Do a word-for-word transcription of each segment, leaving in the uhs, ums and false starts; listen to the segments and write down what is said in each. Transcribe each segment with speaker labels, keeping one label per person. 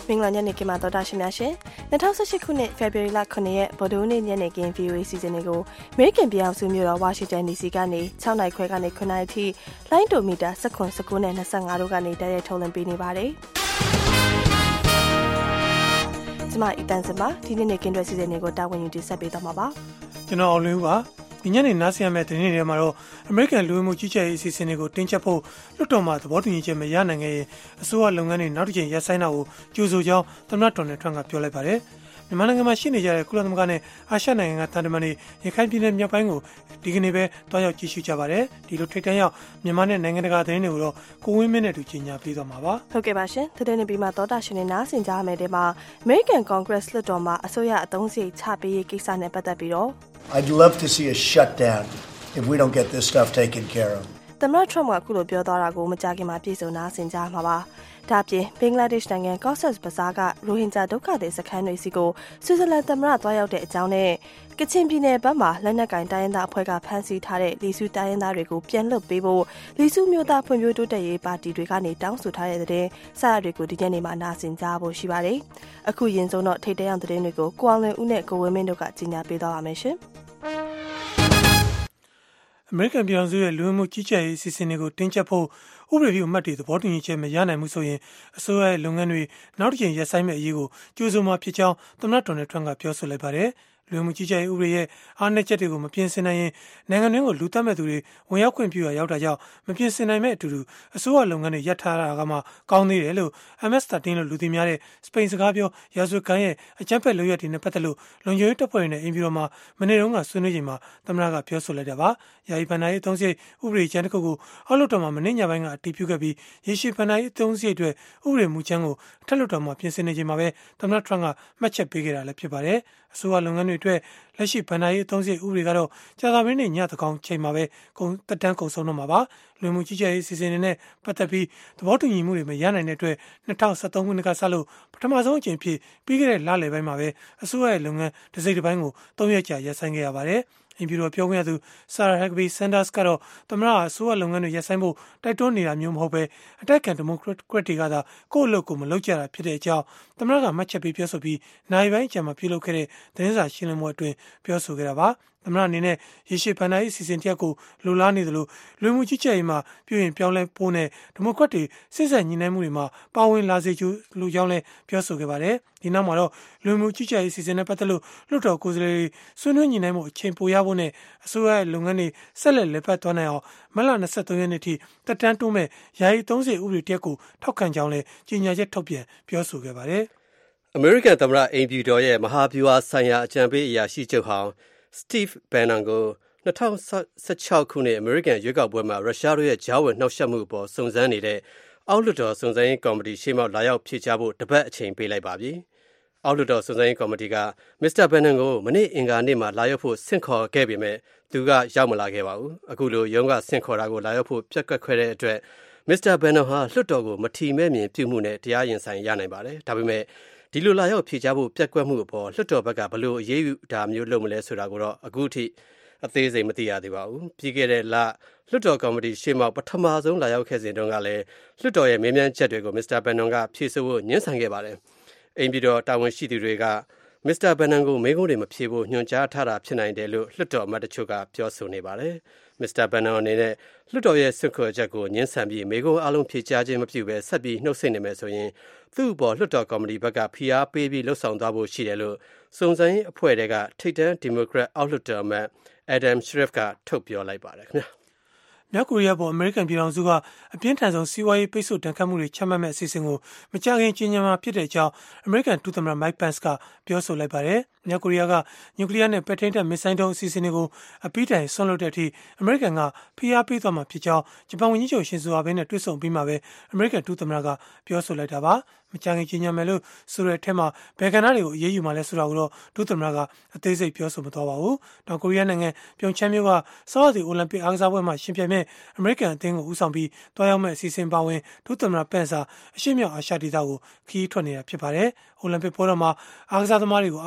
Speaker 1: မင်္ဂလာညနေခင်းမှာတော်တာရှင်များရှင်၂၀၁၈ခုနှစ် February လခုနှစ်ရက်ဗုဒ္ဓဟူးနေ့ညနေခင်း ဗီအိုအေ စီစဉ်တွေကို American ပြည်အောင်စုမြို့တော် Washington ဒီ စီ ကနေ၆နာရီခွဲကနေခုနာရီထိလိုင်းဒိုမီတာ၁၇ ၁၉နဲ့၂၅တို့ကနေတိုက်ရိုက်ထုတ်လွှင့်ပေးနေပါတယ်။ကျွန်မအီတန်စင်ပါဒီနေ့နေ့ခင်းတွေစီစဉ်တွေကိုတာဝန်ယူတင်ဆက်ပေးတော့မှာပါ
Speaker 2: ။ကျွန်တော်အောင်လင်းဦးပါဒီညနေနားဆင်ရမယ့်သတင်းတွေမှာတော့ American လူဝင်မှုကြီးကြပ်ရေးအစီအစဉ်တွေကိုတင်းကျပ်ဖို့လွှတ်တော်မှာသဘောတူညီချက်မရနိုင်ခဲ့ရင်အစိုးရလုပ်ငန်းတွေနောက်တစ်ချိန်ရပ်ဆိုင်းတာကိုကြိုဆိုကြောင်းသမ္မတဒေါ်နယ်ထရန့်ကပြောလိုက်ပါတယ်။မြန်မာနိုင်ငံမှာရှိနေကြတဲ့ကုလသမဂ္ဂနဲ့အာရှနိုင်ငံကတန်တမန်တွေရခိုင်ပြည်နယ်မြောက်ပိုင်းကိုဒီကနေ့ပဲတွားရောက်ကြည့်ရှုကြပါတယ်။ဒီလိုထိတ်တန့်ရောက်မြန်မာနဲ့နိုင်ငံတကာသတင်းတွေကိုတော့ကိုဝင်းမင်းနဲ့တူကြီးညာပေးသွားမှာပါ
Speaker 1: ။ဟုတ်ကဲ့ပါရှင်။သတင်းတွေပြီးမှသောတာရှင်တွေနားဆင်ကြရမယ့်တဲ့မှာ American Congress လွှတ်တော်မှာအစိုးရအသုံးစရိတ်ချပေးရေးကိစ္စနဲ့ပတ်သက်ပြီးတော့
Speaker 3: I'd love to see a shutdown if we don't get this stuff taken care of.
Speaker 1: သမ္မတထရမ့်ကအခုလိုပြောသွားတာကိုမကြာခင်မှာပြည်စုံနာဆင်ကြမှာပါ။ဒါပြင်ဘင်္ဂလားဒေ့ရှ်နိုင်ငံ Cox's Bazar ကရိုဟင်ဂျာဒုက္ခသည်စခန်းတွေစီကိုဆွစ်ဇာလန်သမ္မတသွားရောက်တဲ့အကြောင်းနဲ့ကချင်ပြည်နယ်ဘက်မှာလက်နက်ကင်တိုင်းရင်းသားအဖွဲ့ကဖမ်းဆီးထားတဲ့လီဆူတိုင်းရင်းသားတွေကိုပြန်လွှတ်ပေးဖို့လီဆူမျိုးသားဖွံ့ဖြိုးတိုးတက်ရေးပါတီတွေကနေတောင်းဆိုထားတဲ့တဲ့စရတွေကိုဒီညနေမှာနာဆင်ကြဖို့ရှိပါတယ်။အခုရင်ဆုံးတော့ထိတ်တန့်အောင်သတင်းတွေကိုကိုအောင်လွင်ဦးနဲ့ကိုဝင်းမင်းတို့ကကြီးညာပေးသွားပါမယ်ရှင်။
Speaker 2: အမေရိကန်ပြည်ထောင်စုရဲ့လူဝင်မှုကြီးကြပ်ရေးအစီအစဉ်တွေကိုတင်းကျပ်ဖို့ဥပဒေပြုအမှတ်တွေသဘောတူညီချက်မရနိုင်ဘူးဆိုရင်အစိုးရရဲ့လုပ်ငန်းတွေနောက်တစ်ချိန်ရပ်ဆိုင်းမဲ့အရေးကိုကြိုးစုံမှာဖြစ်ကြောင်းသမ္မတဒေါ်နယ်ထရန့်ကပြောဆိုလိုက်ပါတယ်။လူဝင်မှုကြီးကြပ်ရေးဥပဒေရဲ့အားနည်းချက်တွေကိုမပြင်ဆင်နိုင်ရင်နိုင်ငံတွင်းကိုလူသတ်မဲ့သူတွေဝင်ရောက်ခွင့်ပြုရရောက်တာကြောင့်မပြင်ဆင်နိုင်မဲ့အတူတူအစိုးရလုပ်ငန်းတွေရပ်ထားတာကမှကောင်းသေးတယ်လို့ M S သirteen လို့လူသိများတဲ့စပိန်စကားပြောရာဇဝတ်ဂိုဏ်းရဲ့အကြမ်းဖက်လုပ်ရပ်တွေနဲ့ပတ်သက်လို့လုံခြုံရေးတပ်ဖွဲ့တွေနဲ့အင်ပြည်တော်မှာမနေ့တုန်းကဆွေးနွေးချိန်မှာသမ္မတကပြောဆိုလိုက်တာပါ။ယာယီဘဏ္ဍာရေးအသုံးစရိတ်ဥပဒေကျမ်းတစ်ခုကိုအောက်လွှတ်တော်မှာမနေ့ညပိုင်းကအတည်ပြုခဲ့ပြီးရေရှည်ဘဏ္ဍာရေးအသုံးစရိတ်အတွက်ဥပဒေမူကြမ်းကိုအထက်လွှတ်တော်မှာပြင်ဆင်နေချိန်မှာပဲသမ္မတထရန့်ကမှတ်ချက်ပေးခဲ့တာလည်းဖြစ်ပါတယ်။အစိုးရလုပ်ငန်းတွေအတွက်လက်ရှိဘဏ္ဍာရေးအသုံးစရိတ်ဥပဒေကတော့ကြာသပတေးနေ့ညသကောင်ချိန်မှာပဲကုန်တက်တန်းကုန်ဆုံးတော့မှာပါ။လူမှုကြီးကြပ်ရေးအစီအစဉ်တွေနဲ့ပတ်သက်ပြီးသဘောတူညီမှုတွေမရနိုင်တဲ့အတွက်၂၀၁၃ခုနှစ်ကစလို့ပထမဆုံးအကြိမ်ဖြစ်ပြီးခဲ့တဲ့လလယ်ပိုင်းမှာပဲအစိုးရရဲ့လုပ်ငန်းတစ်စိတ်တစ်ပိုင်းကို၃ရက်ကြာရပ်ဆိုင်းခဲ့ရပါတယ်။အင်ပြည်တော်ပြောခွင့်ရသူဆာရာဟက်ဘီဆန်ဒါစ်ကတော့သမ္မတအစိုးရလုပ်ငန်းတွေရပ်ဆိုင်းဖို့တိုက်တွန်းနေတာမျိုးမဟုတ်ပဲအတိုက်ခံဒီမိုကရက်တွေကသာကိုယ့်အလုပ်ကိုမလုပ်ကြတာဖြစ်တဲ့အကြောင်းသမ္မတကမှတ်ချက်ပေးပြောဆိုပြီးနိုင်ပိုင်းအကြံမှာပြုလုပ်ခဲ့တဲ့သတင်းစာရှင်းလင်းပွဲအတွင်းပြောဆိုခဲ့တာပါသမ္မတအနေနဲ့ရေရှည်ဘဏ္ဍာရေးအစီအစဉ်တစ်ရပ်ကိုလိုလားနေသလိုလူမှုကြီးကြပ်ရေးမှာပြည်ရင်ပြောင်းလဲဖို့နဲ့ဒီမိုကရက်တွေစစ်ဆက်ညီနိုင်မှုတွေမှာပါဝင်လာစေချူလူကြောင်းလဲပြောဆိုခဲ့ပါတယ်ဒီနောက်မှာတော့လူမှုကြီးကြပ်ရေးအစီအစဉ်နဲ့ပတ်သက်လို့လွှတ်တော်ကိုယ်စားလှယ်တွေဆွေးနွေးညီနိုင်မှုအချိန်ပိုရဖို့နဲ့အစိုးရရဲ့လုပ်ငန်းတွေဆက်လက်လက်ပတ်သွားနိုင်အောင်မလ၂၃ရက်နေ့ထိတက်တန်းတိုးမဲ့ယာယီသုံးစရိတ်ဥပဒေတစ်ရပ်ကိုထောက်ခံကြောင်းလဲကြေညာချက်ထုတ်ပြန်ပြောဆိုခဲ့ပါတယ်
Speaker 4: အမေရိကန်သမ္မတအိမ်ဖြူတော်ရဲ့မဟာဗျူဟာဆိုင်ရာအကြံပေးအရာရှိချုပ်ဟောင်းSteve Bannon ကို၂၀၁၆ခုနှစ်အမေရိကန်ရွေးကောက်ပွဲမှာရုရှားတို့ရဲ့ကြားဝင်နှောက်ယှက်မှုအပေါ်စုံစမ်းနေတဲ့အောက်လွှတ်တော်စုံစမ်းရေးကော်မတီရှေ့မှောက်လာရောက်ဖြေကြားဖို့တပတ်အချိန်ပေးလိုက်ပါပြီ။အောက်လွှတ်တော်စုံစမ်းရေးကော်မတီကမစ္စတာ Bannon ကိုမနေ့အင်္ဂါနေ့မှာလာရောက်ဖို့ဆင့်ခေါ်ခဲ့ပေမဲ့သူကရောက်မလာခဲ့ပါဘူး။အခုလိုရုံးကဆင့်ခေါ်တာကိုလာရောက်ဖို့ပြက်ကွက်ခဲ့တဲ့အတွက်မစ္စတာ Bannon ဟာလွှတ်တော်ကိုမထီမဲ့မြင်ပြုမှုနဲ့တရားရင်ဆိုင်ရနိုင်ပါတယ်။ဒါပေမဲ့ဒီလိုလာရောက်ဖြေကြားဖို့ပြက်ကွက်မှုအပေါ်လွှတ်တော်ဘက်ကဘလို့အရေးယူတာမျိုးလုပ်မလဲဆိုတာကိုတော့အခုထိအသေးစိတ်မသိရသေးပါဘူး။ပြီးခဲ့တဲ့လလွှတ်တော်ကော်မတီရှေ့မှောက်ပထမဆုံးလာရောက်ခဲ့စဉ်တုန်းကလည်းလွှတ်တော်ရဲ့မေးမြန်းချက်တွေကိုမစ္စတာ Bannon ကဖြေဆိုဖို့ညှင်းဆန်ခဲ့ပါတယ်။အိမ်ပြည်တော်တာဝန်ရှိသူတွေကမစ္စတာ Bannon ကိုမေးခွန်းတွေမဖြေဖို့ညွှန်ကြားထားတာဖြစ်နိုင်တယ်လို့လွှတ်တော်အမတ်တချို့ကပြောဆိုနေပါတယ်။မစ္စတာ Bannon အနေနဲ့လွှတ်တော်ရဲ့ဆွခေါ်ချက်ကိုညှင်းဆန်ပြီးမေးခွန်းအလုံးဖြေကြားခြင်းမပြုဘဲဆက်ပြီးနှုတ်ဆက်နေမယ်ဆိုရင်သူ့အပေါ်လွှတ်တော်ကော်မတီဘက်ကဖိအားပေးပြီးလှုပ်ဆောင်သွားဖို့ရှိတယ်လို့စုံစမ်းရေးအဖွဲ့တွေကထိပ်တန်းဒီမိုကရက်အောက်လွှတ်တော်အမတ် Adam Schiff ကထုတ်ပြောလိုက်ပါတယ်ခင်ဗျာ
Speaker 2: မြောက်ကိုရီးယားပေါ်အမေရိကန်ပြည်ထောင်စုကအပြင်းထန်ဆုံးစီးပွားရေးပိတ်ဆို့တန်ခတ်မှုတွေချမှတ်မဲ့အစီအစဉ်ကိုမကြာခင်ကြီးညာမှာဖြစ်တဲ့အကြောင်းအမေရိကန်ဒုသမ္မတ Mike Pence ကပြောဆိုလိုက်ပါတယ်။မြောက်ကိုရီးယားကနျူကလ িয়ার နဲ့ပဲ့ထိန်းတပ်မစ်ဆိုင်းဒုံးအစီအစဉ်တွေကိုအပိတိုင်ဆွန့်လွတ်တဲ့အထိအမေရိကန်ကဖိအားပေးသွားမှာဖြစ်ကြောင်းဂျပန်ဝန်ကြီးချုပ်ရှင်ဇိုအာဘေးနဲ့တွေ့ဆုံပြီးမှပဲအမေရိကန်ဒုသမ္မတကပြောဆိုလိုက်တာပါ။မကြာခင်ကြီးညာမယ်လို့ဆိုတဲ့အထက်မှာဘယ်ကဏ္ဍတွေကိုအရေးယူမှလဲဆိုတာကိုတော့ဒုသမ္မတကအသေးစိတ်ပြောဆိုမသွားပါဘူး။တောင်ကိုရီးယားနိုင်ငံပြုံချမ်းမြို့ကဆောင်းရာသီအိုလံပစ်အားကစားပွဲမှာရှင်ပြိုင်မဲ့အမေရိကန်အသင်းကိုဦးဆောင်ပြီးတွားရောက်မဲ့အစီအစဉ်ပါဝင်ဒုသမ္မတပန့်စာအရှေ့မြောက်အာရှဒေသကိုခရီးထွက်နေတာဖြစ်ပါတယ်။အိုလံပစ်ပွဲတော်မှာအားကစားသမားတွေကိုအားပေးမှဖြစ်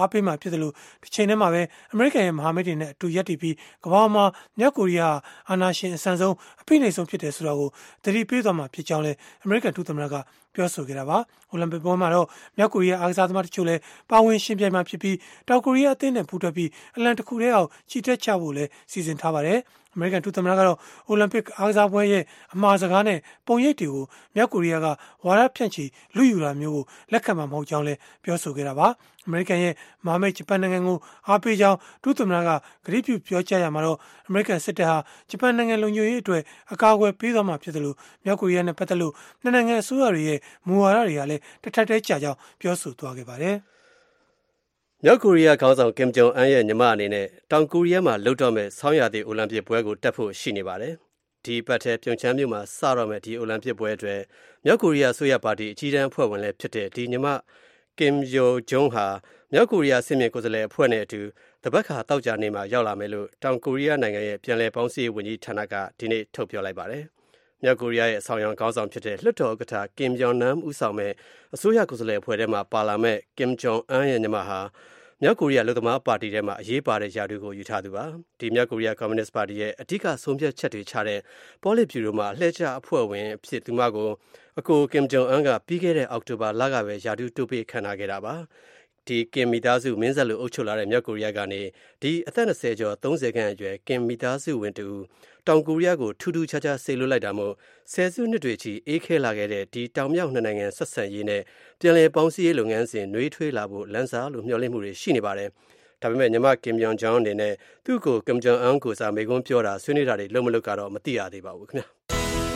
Speaker 2: ဖြစ်တယ်လို့တစ်ချိန်တည်းမှာပဲအမေရိကန်ရဲ့မဟာမိတ်တွေနဲ့အတူရပ်တည်ပြီးကမ္ဘာမှာမြောက်ကိုရီးယားအာဏာရှင်အဆန်ဆုံးအဖိနှိပ်ဆုံးဖြစ်တယ်ဆိုတာကိုသတိပေးသွားမှာဖြစ်ကြောင်းလည်းအမေရိကန်ဒုသမ္မတကပြောဆိုခဲ့တာပါအိုလံပစ်ပွဲမှာတော့မြောက်ကိုရီးယားအားကစားသမားတချို့လည်းပါဝင်ရှင်ပြိုင်မှာဖြစ်ပြီးတောင်ကိုရီးယားအသင်းနဲ့ပူးတွဲပြီးအလံတစ်ခုတည်းအောင်ချီတက်ချဖို့လည်းစီစဉ်ထားပါတယ်အမေရိကန်ဒုသမ္မတကတော့အိုလံပစ်အားကစားပွဲရဲ့အမှားစကားနဲ့ပုံရိပ်တွေကိုမြောက်ကိုရီးယားကဝါဒဖြန့်ချီလူယူတာမျိုးကိုလက်ခံမှာမဟုတ်ကြောင်းလည်းပြောဆိုခဲ့တာပါအမေရိကန်ရဲ့မဟာမိတ်ဂျပန်နိုင်ငံကိုအားပေးကြောင်းဒုသမ္မတကကတိပြုပြောကြားရမှာတော့အမေရိကန်စစ်တပ်ဟာဂျပန်နိုင်ငံလုံခြုံရေးအတွက်အကာအကွယ်ပေးသွားမှာဖြစ်တယ်လို့မြောက်ကိုရီးယားနဲ့ပတ်သက်လို့နှစ်နိုင်ငံအစိုးရတွေရဲ့မူဝါဒတွေကလည်းတစ်ထပ်တည်းကြာကြောင်းပြောဆိုသွားခဲ့ပါတယ်
Speaker 4: မြောက်ကိုရီးယားခေါင်းဆောင်ကင်ဂျုံအန်ရဲ့ညီမအနေနဲ့တောင်ကိုရီးယားမှာလှုပ်တော့မဲ့ဆောင်းရာသီအိုလံပစ်ပွဲကိုတက်ဖို့ရှိနေပါတယ်။ဒီပတ်ထဲပြုံချမ်းမြို့မှာစတော့မဲ့ဒီအိုလံပစ်ပွဲအတွက်မြောက်ကိုရီးယားအစိုးရပါတီအကြီးတန်းအဖွဲ့ဝင်လည်းဖြစ်တဲ့ဒီညီမကင်ယိုဂျုံဟာမြောက်ကိုရီးယားစစ်မြေကိုယ်စားလှယ်အဖွဲ့နဲ့အတူတပတ်ခါတောက်ကြနေမှာရောက်လာမယ်လို့တောင်ကိုရီးယားနိုင်ငံရဲ့ပြန်လည်ပေါင်းစည်းရေးဝန်ကြီးဌာနကဒီနေ့ထုတ်ပြောလိုက်ပါတယ်။မြောက်ကိုရီးယားရဲ့အဆောင်ရောင်ခေါင်းဆောင်ဖြစ်တဲ့လွှတ်တော်ဥက္ကဋ္ဌကင်ယွန်နမ်ဦးဆောင်မဲ့အစိုးရကိုယ်စားလှယ်အဖွဲ့ထဲမှာပါလာမဲ့ကင်ဂျုံအန်ရဲ့ညီမဟာမြောက်ကိုရီးယားလူသမားပါတီထဲမှာအရေးပါတဲ့ယာတူကိုယူထားသူပါဒီမြောက်ကိုရီးယားကွန်မြူနစ်ပါတီရဲ့အဓိကဆုံးဖြတ်ချက်တွေချတဲ့ပေါ်လစ်ဗျူရိုမှာအလှည့်ကျအဖွဲ့ဝင်ဖြစ်သူမကိုအကိုကင်ဂျုံအန်ကပြီးခဲ့တဲ့အောက်တိုဘာလကပဲယာတူတိုးပေးခံထားခဲ့တာပါဒီကင်မီသားစုမင်းဆက်လို့အုပ်ချုပ်လာတဲ့မြောက်ကိုရီးယားကနေဒီအသက်၂၀ကျော်၃၀ခန့်အရွယ်ကင်မီသားစုဝင်တူတောင်ကိုရီးယားကိုထူးထူးခြားခြားဆေးလွတ်လိုက်တာမို့ဆယ်စုနှစ်တွေချီအေးခဲလာခဲ့တဲ့ဒီတောင်မြောက်နှစ်နိုင်ငံဆက်ဆံရေးနဲ့ပြန်လည်ပေါင်းစည်းရေးလုပ်ငန်းစဉ်နှွေးထွေးလာဖို့လမ်းစာလို့မျှော်လင့်မှုတွေရှိနေပါတယ်။ဒါပေမဲ့ညီမကင်ယွန်ဂျွန်အနေနဲ့သူ့ကိုကင်ဂျုံအန်ကိုစာမေကွန်းပြောတာဆွေးနွေးတာတွေလုံးမလုပ်ကတော့မသိရသေးပါဘူးခင်ဗျာ။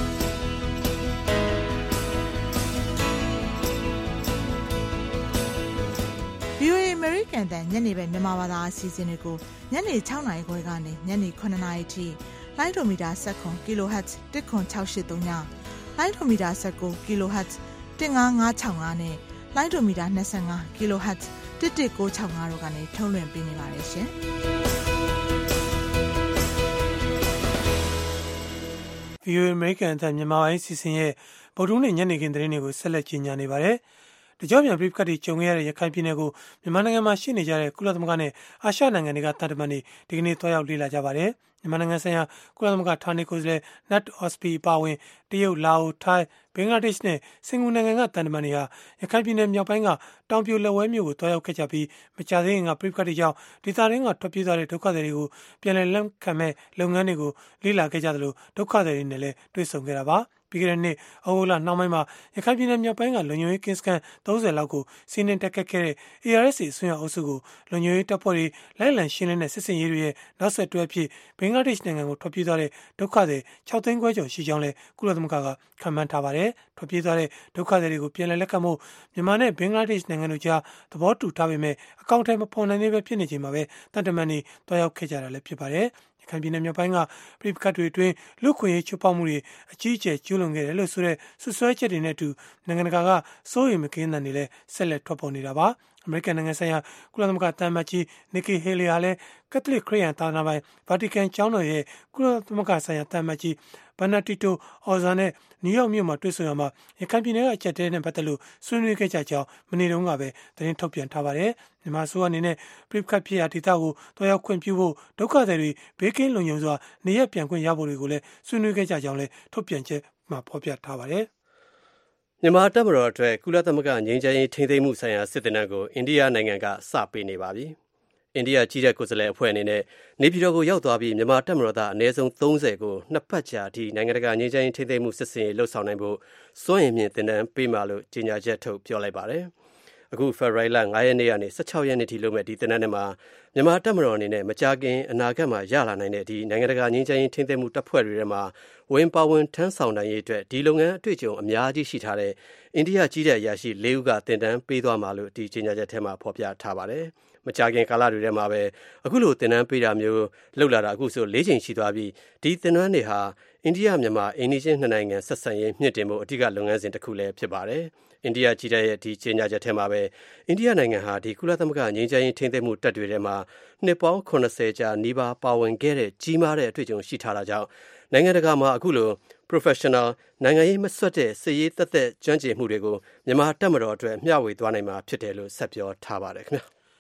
Speaker 5: ဗီအိုအေ American တန်ညနေပဲမြန်မာဘာသာအစီအစဉ်တွေကိုညနေ၆နာရီခွဲကနေညနေ၇နာရီထိလိုင်းဒိုမီတာ၁၇ kHz ၁ခွန်၆၈၃ညလိုင်းဒိုမီတာ၁၉ kHz ၁၅၅၆၅နဲ့လိုင်းဒိုမီတာ၂၅ kHz ၁၁၉၆၅တို့ကနေထုတ်လွှင့်ပေးနေပါတယ်ရှင်။
Speaker 2: ဗီအိုအေ American တန်မြန်မာပိုင်းစီစဉ်ရဲ့ဗုဒ္ဓဟူးနေ့ညနေခင်းသတင်းတွေကိုဆက်လက်ကြီးညာနေပါတယ်။တကြောပြန်ပြိပခတ်တွေကြုံခဲ့ရတဲ့ရခိုင်ပြည်နယ်ကိုမြန်မာနိုင်ငံမှာရှိနေကြတဲ့ကုလသမဂ္ဂနဲ့အာရှနိုင်ငံတွေကတန်တမန်တွေဒီကနေ့တွားရောက်လေ့လာကြပါတယ်။မြန်မာနိုင်ငံဆိုင်ရာကုလသမဂ္ဂဌာနေကိုယ်စားလှယ်နတ်အော့စပီအပါအဝင်တရုတ်၊လာအို၊ထိုင်း၊ဘင်္ဂလားဒေ့ရှ်နဲ့စင်ကာပူနိုင်ငံကတန်တမန်တွေဟာရခိုင်ပြည်နယ်မြောက်ပိုင်းကတောင်ပြိုလက်ဝဲမြို့ကိုတွားရောက်ခဲ့ကြပြီးမကြာသေးခင်ကပြိပခတ်တွေကြောင့်ဒေသတွင်းကထွက်ပြေးသွားတဲ့ဒုက္ခသည်တွေကိုပြန်လည်လက်ခံမဲ့လုပ်ငန်းတွေကိုလေ့လာခဲ့ကြသလိုဒုက္ခသည်တွေနဲ့လည်းတွေ့ဆုံခဲ့တာပါ။ပြီးခဲ့တဲ့နှစ်ဩဂုတ်လနှောင်းပိုင်းမှာရခိုင်ပြည်နယ်မြောက်ပိုင်းကလုံခြုံရေးကင်းစခန်း၃၀လောက်ကိုစီးနင်းတက်ခတ်ခဲ့တဲ့ အေအာရ်အက်စ် အစွန်းရောက်အုပ်စုကိုလုံခြုံရေးတပ်ဖွဲ့တွေလိုက်လံရှင်းလင်းတဲ့စစ်စင်ရေးတွေရဲ့နောက်ဆက်တွဲအဖြစ်ဘင်္ဂလားဒေ့ရှ်နိုင်ငံကိုထွက်ပြေးသွားတဲ့ဒုက္ခသည်၆သိန်းခွဲကျော်ရှိကြောင်းလည်းကုလသမဂ္ဂကခန့်မှန်းထားပါတယ်။ထွက်ပြေးသွားတဲ့ဒုက္ခသည်တွေကိုပြန်လည်လက်ခံဖို့မြန်မာနဲ့ဘင်္ဂလားဒေ့ရှ်နိုင်ငံတို့ကြားသဘောတူထားပေမဲ့အကောင့်ထဲမဖော်နိုင်သေးပဲဖြစ်နေချိန်မှာပဲတန်တမန်တွေတွားရောက်ခဲ့ကြတာလည်းဖြစ်ပါတယ်။ရခိုင်ပြည်နယ်မြောက်ပိုင်းကပြိပခတ်တွေအတွင်းလူခွင့်ရေးချိုးဖောက်မှုတွေအကြီးအကျယ်ကျူးလွန်ခဲ့တယ်လို့ဆိုတဲ့ဆွဆွဲချက်တွေနဲ့အတူနိုင်ငံတကာကစိုးရိမ်မကင်းတဲ့နေလဲဆက်လက်ထွက်ပေါ်နေတာပါအမေရိကန်နိုင်ငံဆိုင်ရာကုလသမဂ္ဂတန်မတ်ကြီးနီကီဟေလီဟာလည်းကက်သလစ်ခရစ်ယာန်သာသနာပိုင်ဗာတီကန်ကျောင်းတော်ရဲ့ကုလသမဂ္ဂဆိုင်ရာတန်မတ်ကြီးဘနာတီတိုအော်ဇာနဲ့နယူးယောက်မြို့မှာတွေ့ဆုံရမှာရခိုင်ပြည်နယ်ကအချက်တဲနဲ့ပတ်သက်လို့ဆွေးနွေးခဲ့ကြကြောင်းမနေ့တုန်းကပဲသတင်းထုတ်ပြန်ထားပါတယ်မြန်မာဆိုအနေနဲ့ပြိပခတ်ဖြစ်ရာဒေသကိုတွားရောက်ခွင့်ပြုဖို့ဒုက္ခသည်တွေဘေးကင်းလုံခြုံစွာနေရပြန်ခွင့်ရဖို့တွေကိုလည်းဆွေးနွေးခဲ့ကြကြောင်းလည်းထုတ်ပြန်ချက်မှာဖော်ပြထားပါတယ်
Speaker 4: မြန်မာတပ်မတော်အတွက်ကုလသမဂ္ဂငြိမ်းချမ်းရေးထိန်းသိမ်းမှုဆိုင်ရာစစ်တမ်းကိုအိန္ဒိယနိုင်ငံကစပေးနေပါပြီ။အိန္ဒိယကြီးတဲ့ကိုယ်စားလှယ်အဖွဲ့အနေနဲ့နေပြည်တော်ကိုရောက်သွားပြီးမြန်မာတပ်မတော်သားအနည်းဆုံး၃၀ကိုနှစ်ပတ်ကြာဒီနိုင်ငံတကာငြိမ်းချမ်းရေးထိန်းသိမ်းမှုစစ်စင်ရေးလှုပ်ဆောင်နိုင်ဖို့စွန့်ရင်မြင့်တင်တန်းပေးမှလို့ကြေညာချက်ထုတ်ပြောလိုက်ပါတယ်။အခုဖေဖော်ဝါရီလ၅ရက်နေ့ကနေ၁၆ရက်နေ့ထိလုပ်မဲ့ဒီတင်တန်းထဲမှာမြန်မာတပ်မတော်အနေနဲ့မကြာခင်အနာဂတ်မှာရလာနိုင်တဲ့ဒီနိုင်ငံတကာငြိမ်းချမ်းရေးထိန်းသိမ်းမှုတပ်ဖွဲ့တွေထဲမှာဝင်ပါဝင်ထမ်းဆောင်နိုင်ရေးအတွက်ဒီလုပ်ငန်းအတွေ့အကြုံအများကြီးရှိထားတဲ့အိန္ဒိယကြီးတဲ့အရာရှိ၄ဦးကတင်တန်းပေးသွားမှာလို့ဒီကြေညာချက်ထဲမှာဖော်ပြထားပါတယ်။မကြာခင်ကာလတွေထဲမှာပဲအခုလိုတင်တန်းပေးတာမျိုးလှုပ်လာတာအခုဆို၄ချိန်ရှိသွားပြီးဒီတင်တန်းတွေဟာအိန္ဒိယမြန်မာအိန္ဒိချင်းနှစ်နိုင်ငံဆက်ဆံရေးမြင့်တင်ဖို့အဓိကလုပ်ငန်းစဉ်တစ်ခုလည်းဖြစ်ပါတယ်။အိန္ဒိယကြီးတဲ့ရဲ့ဒီကြေညာချက်ထဲမှာပဲအိန္ဒိယနိုင်ငံဟာဒီကုလသမဂ္ဂငြိမ်းချမ်းရေးထိန်းသိမ်းမှုတပ်တွေထဲမှာနှစ်ပေါင်း၇၀ကြာနီးပါးပါဝင်ခဲ့တဲ့ကြီးမားတဲ့အတွေ့အကြုံရှိထားတာကြောင့်နိုင်ငံတကာမှာအခုလို professional နိုင်ငံရေးမဆွတ်တဲ့စစ်ရေးသက်သက်ကျွမ်းကျင်မှုတွေကိုမြန်မာတပ်မတော်အတွက်မျှဝေသွားနိုင်မှာဖြစ်တယ်လို့ဆက်ပြောထားပါတယ်ခင်ဗျာ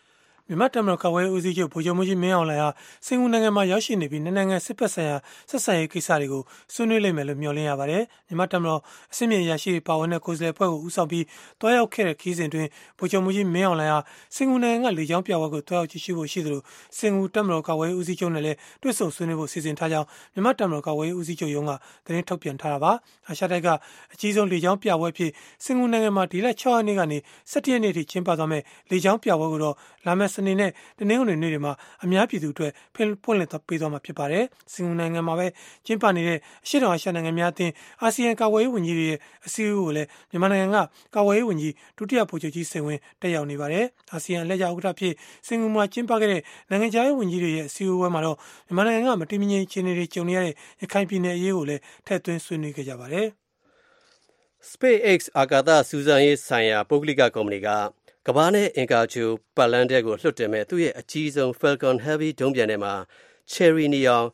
Speaker 2: မြန်မာတပ်မတော်ကာကွယ်ရေးဦးစီးချုပ်ဗိုလ်ချုပ်မှူးကြီးမင်းအောင်လှိုင်ဟာစင်ကာပူနိုင်ငံမှာရောက်ရှိနေပြီးနိုင်ငံနိုင်ငံစစ်ပတ်ဆိုင်ရာဆက်ဆံရေးကိစ္စတွေကိုဆွေးနွေးလိမ့်မယ်လို့မျှော်လင့်ရပါတယ်။မြန်မာတပ်မတော်အစစ်မြေရရှိပါဝင်တဲ့ကိုယ်စားလှယ်အဖွဲ့ကိုဦးဆောင်ပြီးတွားရောက်ခဲ့တဲ့ခီးစဉ်တွင်ဗိုလ်ချုပ်မှူးကြီးမင်းအောင်လှိုင်ဟာစင်ကာပူနိုင်ငံကလေကြောင်းပြပွဲကိုတွားရောက်ကြည့်ရှုဖို့ရှိသလိုစင်ကာပူတပ်မတော်ကာကွယ်ရေးဦးစီးချုပ်နဲ့လည်းတွေ့ဆုံဆွေးနွေးဖို့စီစဉ်ထားကြောင်းမြန်မာတပ်မတော်ကာကွယ်ရေးဦးစီးချုပ်ရုံးကသတင်းထုတ်ပြန်ထားတာပါ။အာရှတိုက်ကအကြီးဆုံးလေကြောင်းပြပွဲဖြစ်စင်ကာပူနိုင်ငံမှာဒီလ၆ရက်နေ့ကနေ၁၇ရက်နေ့ထိကျင်းပသွားမယ့်လေကြောင်းပြပွဲကိုတော့လာမယ့်စနေနဲ့တနင်္ဂနွေနေ့တွေမှာအများပြည်သူအတွက်ဖွင့်ဖွင့်လှစ်ပေးသွားမှာဖြစ်ပါတယ်။စင်ကာပူနိုင်ငံမှာပဲကျင်းပနေတဲ့အရှေ့တောင်အာရှနိုင်ငံများအသင်းအာဆီယံကာကွယ်ရေးဝန်ကြီးတွေရဲ့အစည်းအဝေးကိုလည်းမြန်မာနိုင်ငံကကာကွယ်ရေးဝန်ကြီးဒုတိယဗိုလ်ချုပ်ကြီးစိန်ဝင်းတက်ရောက်နေပါတယ်။အာဆီယံအလှည့်ကျဥက္ကဋ္ဌဖြစ်စင်ကာပူမှာကျင်းပခဲ့တဲ့နိုင်ငံခြားရေးဝန်ကြီးတွေရဲ့အစည်းအဝေးမှာတော့မြန်မာနိုင်ငံကမတည်မငြိမ်အခြေအနေတွေကြုံနေရတဲ့ရခိုင်ပြည်နယ်အရေးကိုလည်းထည့်သွင်းဆွေးနွေးခဲ့ကြပါတယ်
Speaker 4: ။ SpaceX အာကာသစူးစမ်းရေးဆိုင်ရာပုဂ္ဂလိကကုမ္ပဏီကကမ္ဘာနဲ့အင်ကာဂြိုဟ်ပတ်လမ်းတဲ့ကိုလွှတ်တင်မဲ့သူ့ရဲ့အကြီးဆုံး Falcon Heavy ဒုံးပျံထဲမှာ Cherry နီအောင်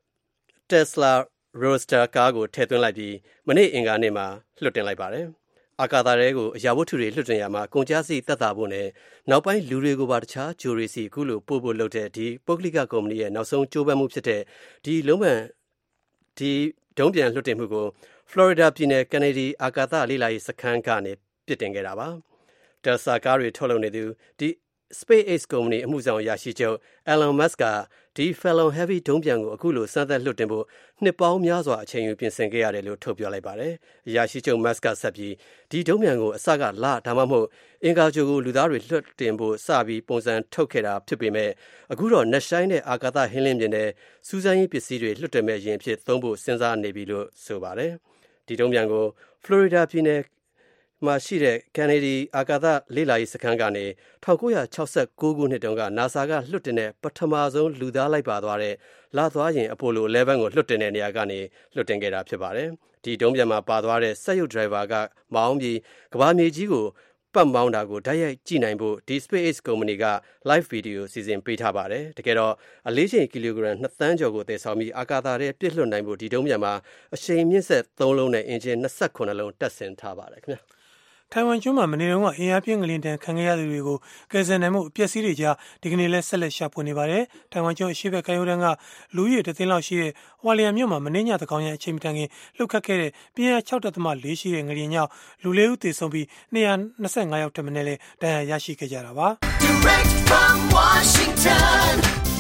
Speaker 4: Tesla Roadster ကားကိုထည့်သွင်းလိုက်ပြီးမနေ့အင်္ဂါနေ့မှာလွှတ်တင်လိုက်ပါတယ်။အာကာသထဲကိုအရာဝတ္ထုတွေလွှတ်တင်ရမှာကုန်ကျစရိတ်သက်သာဖို့နဲ့နောက်ပိုင်းလူတွေကိုပါတခြားဂျိုတွေစီအခုလိုပို့ဖို့လုပ်တဲ့ဒီပုဂ္ဂလိကကုမ္ပဏီရဲ့နောက်ဆုံးကြိုးပမ်းမှုဖြစ်တဲ့ဒီလုံးဝဒီဒုံးပျံလွှတ်တင်မှုကိုဖလော်ရီဒါပြည်နယ် Kennedy အာကာသလေ့လာရေးစခန်းကနေပြစ်တင်ခဲ့တာပါ။ Tesla ကားတွေထုတ်လုပ်နေသူဒီ SpaceX ကုမ္ပဏီအမှုဆောင်အရာရှိချုပ် Elon Musk ကဒီ Falcon Heavy ဒုံးပျံကိုအခုလိုစမ်းသပ်လွှတ်တင်ဖို့နှစ်ပေါင်းများစွာအချိန်ယူပြင်ဆင်ခဲ့ရတယ်လို့ထုတ်ပြောလိုက်ပါတယ်။အရာရှိချုပ် Musk ကဆက်ပြီးဒီဒုံးပျံကိုအစကလဒါမှမဟုတ်အင်ကာဂြိုဟ်ကိုလူသားတွေလွှတ်တင်ဖို့စပြီးပုံစံထုတ်ခဲ့တာဖြစ်ပေမဲ့အခုတော့နက်ရှိုင်းတဲ့အာကာသဟင်းလင်းပြင်တဲ့စူးစမ်းရေးပစ္စည်းတွေလွှတ်တင်မဲ့ရင်ဖြစ်သုံးဖို့စဉ်းစားနေပြီလို့ဆိုပါတယ်။ဒီဒုံးပျံကို Florida ပြည်နယ်မှာရှိတဲ့ Kennedy အာကာသလေ့လာရေးစခန်းကနေ၁၉၆၉ခုနှစ်တုန်းက NASA ကလွှတ်တင်တဲ့ပထမဆုံးလူသားလိုက်ပါသွားတဲ့လသွားယာဉ် Apollo ဆယ်ကိုလွှတ်တင်တဲ့နေရာကနေလွှတ်တင်ခဲ့တာဖြစ်ပါတယ်။ဒီဒုံးပျံမှာပါသွားတဲ့စက်ရုပ်ဒရိုင်ဘာကမောင်းပြီးကမ္ဘာမြေကြီးကိုပတ်မောင်းတာကိုတိုက်ရိုက်ကြည့်နိုင်ဖို့ဒီ SpaceX ကုမ္ပဏီက live video စီစဉ်ပေးထားပါတယ်။တကယ်တော့အလေးချိန်ကီလိုဂရမ်နှစ်သန်းကျော်ကိုသယ်ဆောင်ပြီးအာကာသထဲပြစ်လွှတ်နိုင်ဖို့ဒီဒုံးပျံမှာအရှိန်မြင့်ဆက်သုံးလုံးနဲ့အင်ဂျင်၂၈လုံးတပ်ဆင်ထားပါတယ်ခင်ဗျာ။
Speaker 2: ထိုင်ဝမ်ကျွန်းမှာမနေ့တုန်းကအင်အားပြင်းငလျင်တန်းခံခဲ့ရသူတွေကိုကယ်ဆယ်နိုင်မှုအပျက်စီးတွေကြားဒီကနေ့လဲဆက်လက်ရှာဖွေနေပါတယ်။ထိုင်ဝမ်ကျွန်းအရှေ့ဘက်ကမ်းရိုးတန်းကလူဦးရေတစ်သိန်းလောက်ရှိတဲ့ဟွာလျံမြို့မှာမနေ့ညသကောင်ရအချိန်မတန်ခင်လှုပ်ခတ်ခဲ့တဲ့ပြင်းအား၆ဒသမ၄ရှိတဲ့ငလျင်ကြောင့်လူလေးဦးသေဆုံးပြီး၂၂၅ယောက်ထက်မနည်းလဲဒဏ်ရာရရှိခဲ့ကြတာပါ။ Direct from Washington,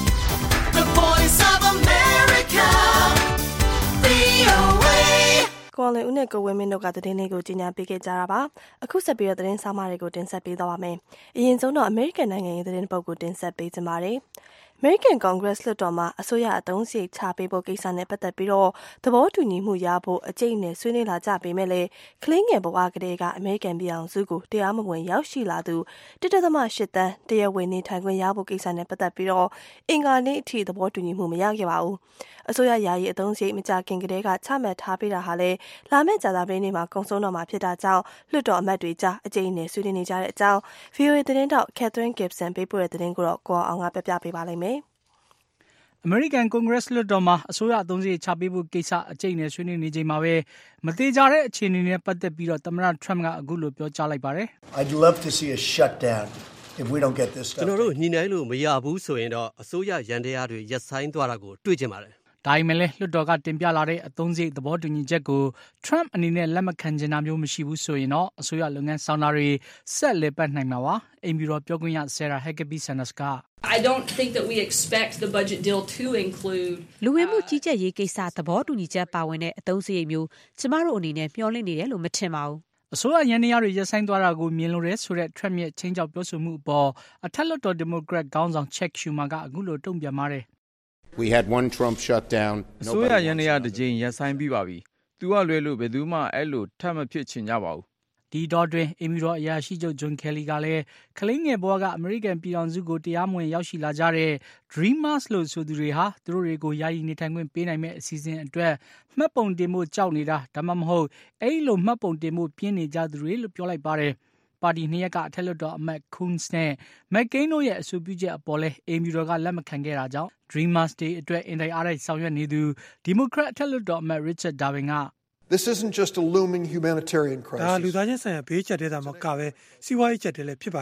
Speaker 2: the voice of America, ဗွီအိုအေ
Speaker 1: ကိုလင်ဦးနဲ့ကိုဝင်းမင်းတို့ကသတင်းလေးကိုကြီးညာပေးခဲ့ကြတာပါအခုဆက်ပြီးတော့သတင်းဆောင်မတွေကိုတင်ဆက်ပေးသွားပါမယ်အရင်ဆုံးတော့အမေရိကန်နိုင်ငံရဲ့သတင်းပုတ်ကိုတင်ဆက်ပေးကြပါမယ်အမေရိကန်ကွန်ဂရက်လွှတ်တော်မှာအစိုးရအသုံးစရိတ်ချပေးဖို့ကိစ္စနဲ့ပတ်သက်ပြီးတော့သဘောတူညီမှုရဖို့အကျိတ်နဲ့ဆွေးနွေးလာကြပေမဲ့လည်းကလင်းငယ်ဘဝကလေးကအမေရိကန်ပြည်အောင်စုကိုတရားမဝင်ရောက်ရှိလာသူတစ်ဒသမရှစ်တန်းတရားဝင်နေထိုင်ခွင့်ရဖို့ကိစ္စနဲ့ပတ်သက်ပြီးတော့အင်္ဂါနေ့အထိသဘောတူညီမှုမရခဲ့ပါဘူးအစိုးရယာယီအသုံးစရိတ်မကြခင်ကတည်းကချမှတ်ထားပေးတာဟာလည်းလာမယ့်ကြာသပတေးနေ့မှာကုန်ဆုံးတော့မှာဖြစ်တာကြောင့်လွှတ်တော်အမတ်တွေကြားအကျိတ်နဲ့ဆွေးနွေးနေကြတဲ့အကြောင်း ဗွီအိုအေ သတင်းတောက် Catherine Gibson ပေးပို့တဲ့သတင်းကိုတော့ကိုအောင်ကပြပြပေးပါလိမ့်မယ်
Speaker 6: အမေရိကန်ကွန်ဂရက်လွှတ်တော်မှာအစိုးရအသုံးစရိတ်ချပေးဖို့ကိစ္စအကျိတ်နဲ့ဆွေးနွေးနေချိန်မှာပဲမသေးကြတဲ့အခြေအနေနဲ့ပတ်သက်ပြီးတော့သမ္မတ Trump ကအခုလိုပြောကြားလိုက်ပါတယ်
Speaker 3: ။ I'd love to see a shutdown if we don't get this stuff.
Speaker 4: ကျွန်တော်တို့ညှိနှိုင်းလို့မရဘူးဆိုရင်တော့အစိုးရရန်တရားတွေရပ်ဆိုင်းသွားတာကိုတွေ့ချင်ပါတယ်
Speaker 6: ။ဒါပေမဲ့လည်းလွှတ်တော်ကတင်ပြလာတဲ့အသုံးစရိတ်သဘောတူညီချက်ကို Trump အနေနဲ့လက်မခံချင်တာမျိုးမရှိဘူးဆိုရင်တော့အစိုးရလုပ်ငန်းဆောင်တာတွေဆက်လက်ပတ်နိုင်မှာပါ။အိမ်ဖြူတော်ပြောခွင့်ရ Sarah Huckabee Sanders က
Speaker 7: I don't think that we expect the budget deal to include
Speaker 8: လူဝင်မှုကြီးကြပ်ရေးကိစ္စသဘောတူညီချက်ပါဝင်တဲ့အသုံးစရိတ်မျိုးကျမတို့အနေနဲ့မျှော်လင့်နေတယ်လို့မထင်ပါဘူး
Speaker 6: အစိုးရရန်တရားတွေရပ်ဆိုင်သွားတာကိုမြင်လို့ရဲဆိုတဲ့ Trump ရဲ့ချင်းကြောက်ပြောဆိုမှုအပေါ်အထက်လွှတ်တော် Democrat ခေါင်းဆောင် Chuck Schumer ကအခုလိုတုံ့ပြန်ပါတယ်
Speaker 9: We had one Trump shutdown
Speaker 10: အစိုးရရန်တရားတစ်ကြိမ်ရပ်ဆိုင်ပြီးပါပြီသူကလွယ်လို့ဘယ်သူမှအဲ့လိုထပ်မဖြစ်ချင်ကြပါဘူး
Speaker 6: ဒီတော့တွင်အင်မီတော်အရာရှိချုပ် John Kelly ကလည်းကလေးငယ်ဘဝကအမေရိကန်ပြည်ထောင်စုကိုတရားမဝင်ရောက်ရှိလာကြတဲ့ Dreamers လို့ဆိုသူတွေဟာသူတို့တွေကိုယာယီနေထိုင်ခွင့်ပေးနိုင်မဲ့အစီအစဉ်အတွက်မှတ်ပုံတင်မှုကြောက်နေတာဒါမှမဟုတ်အဲ့လိုမှတ်ပုံတင်မှုပြင်းနေကြသူတွေလို့ပြောလိုက်ပါတယ်ပါတီနှစ်ရက်ကအထက်လွှတ်တော်အမတ် Coons နဲ့ McCain တို့ရဲ့အဆိုပြုချက်အပေါ်လဲအင်မီတော်ကလက်မခံခဲ့တာကြောင့် Dreamers Day အတွက်အင်တိုင်းအားတိုက်ဆောင်ရွက်နေသူ Democrat အထက်လွှတ်တော်အမတ် Richard Darwin က
Speaker 11: This isn't just a looming humanitarian crisis.
Speaker 2: ဒါလူသားချင်းဆိုင်ရာဘေးကျပ်တဲ့တာမကပဲစီးပွားရေးကျပ်တဲ့လည်းဖြစ်ပါတယ်
Speaker 6: အ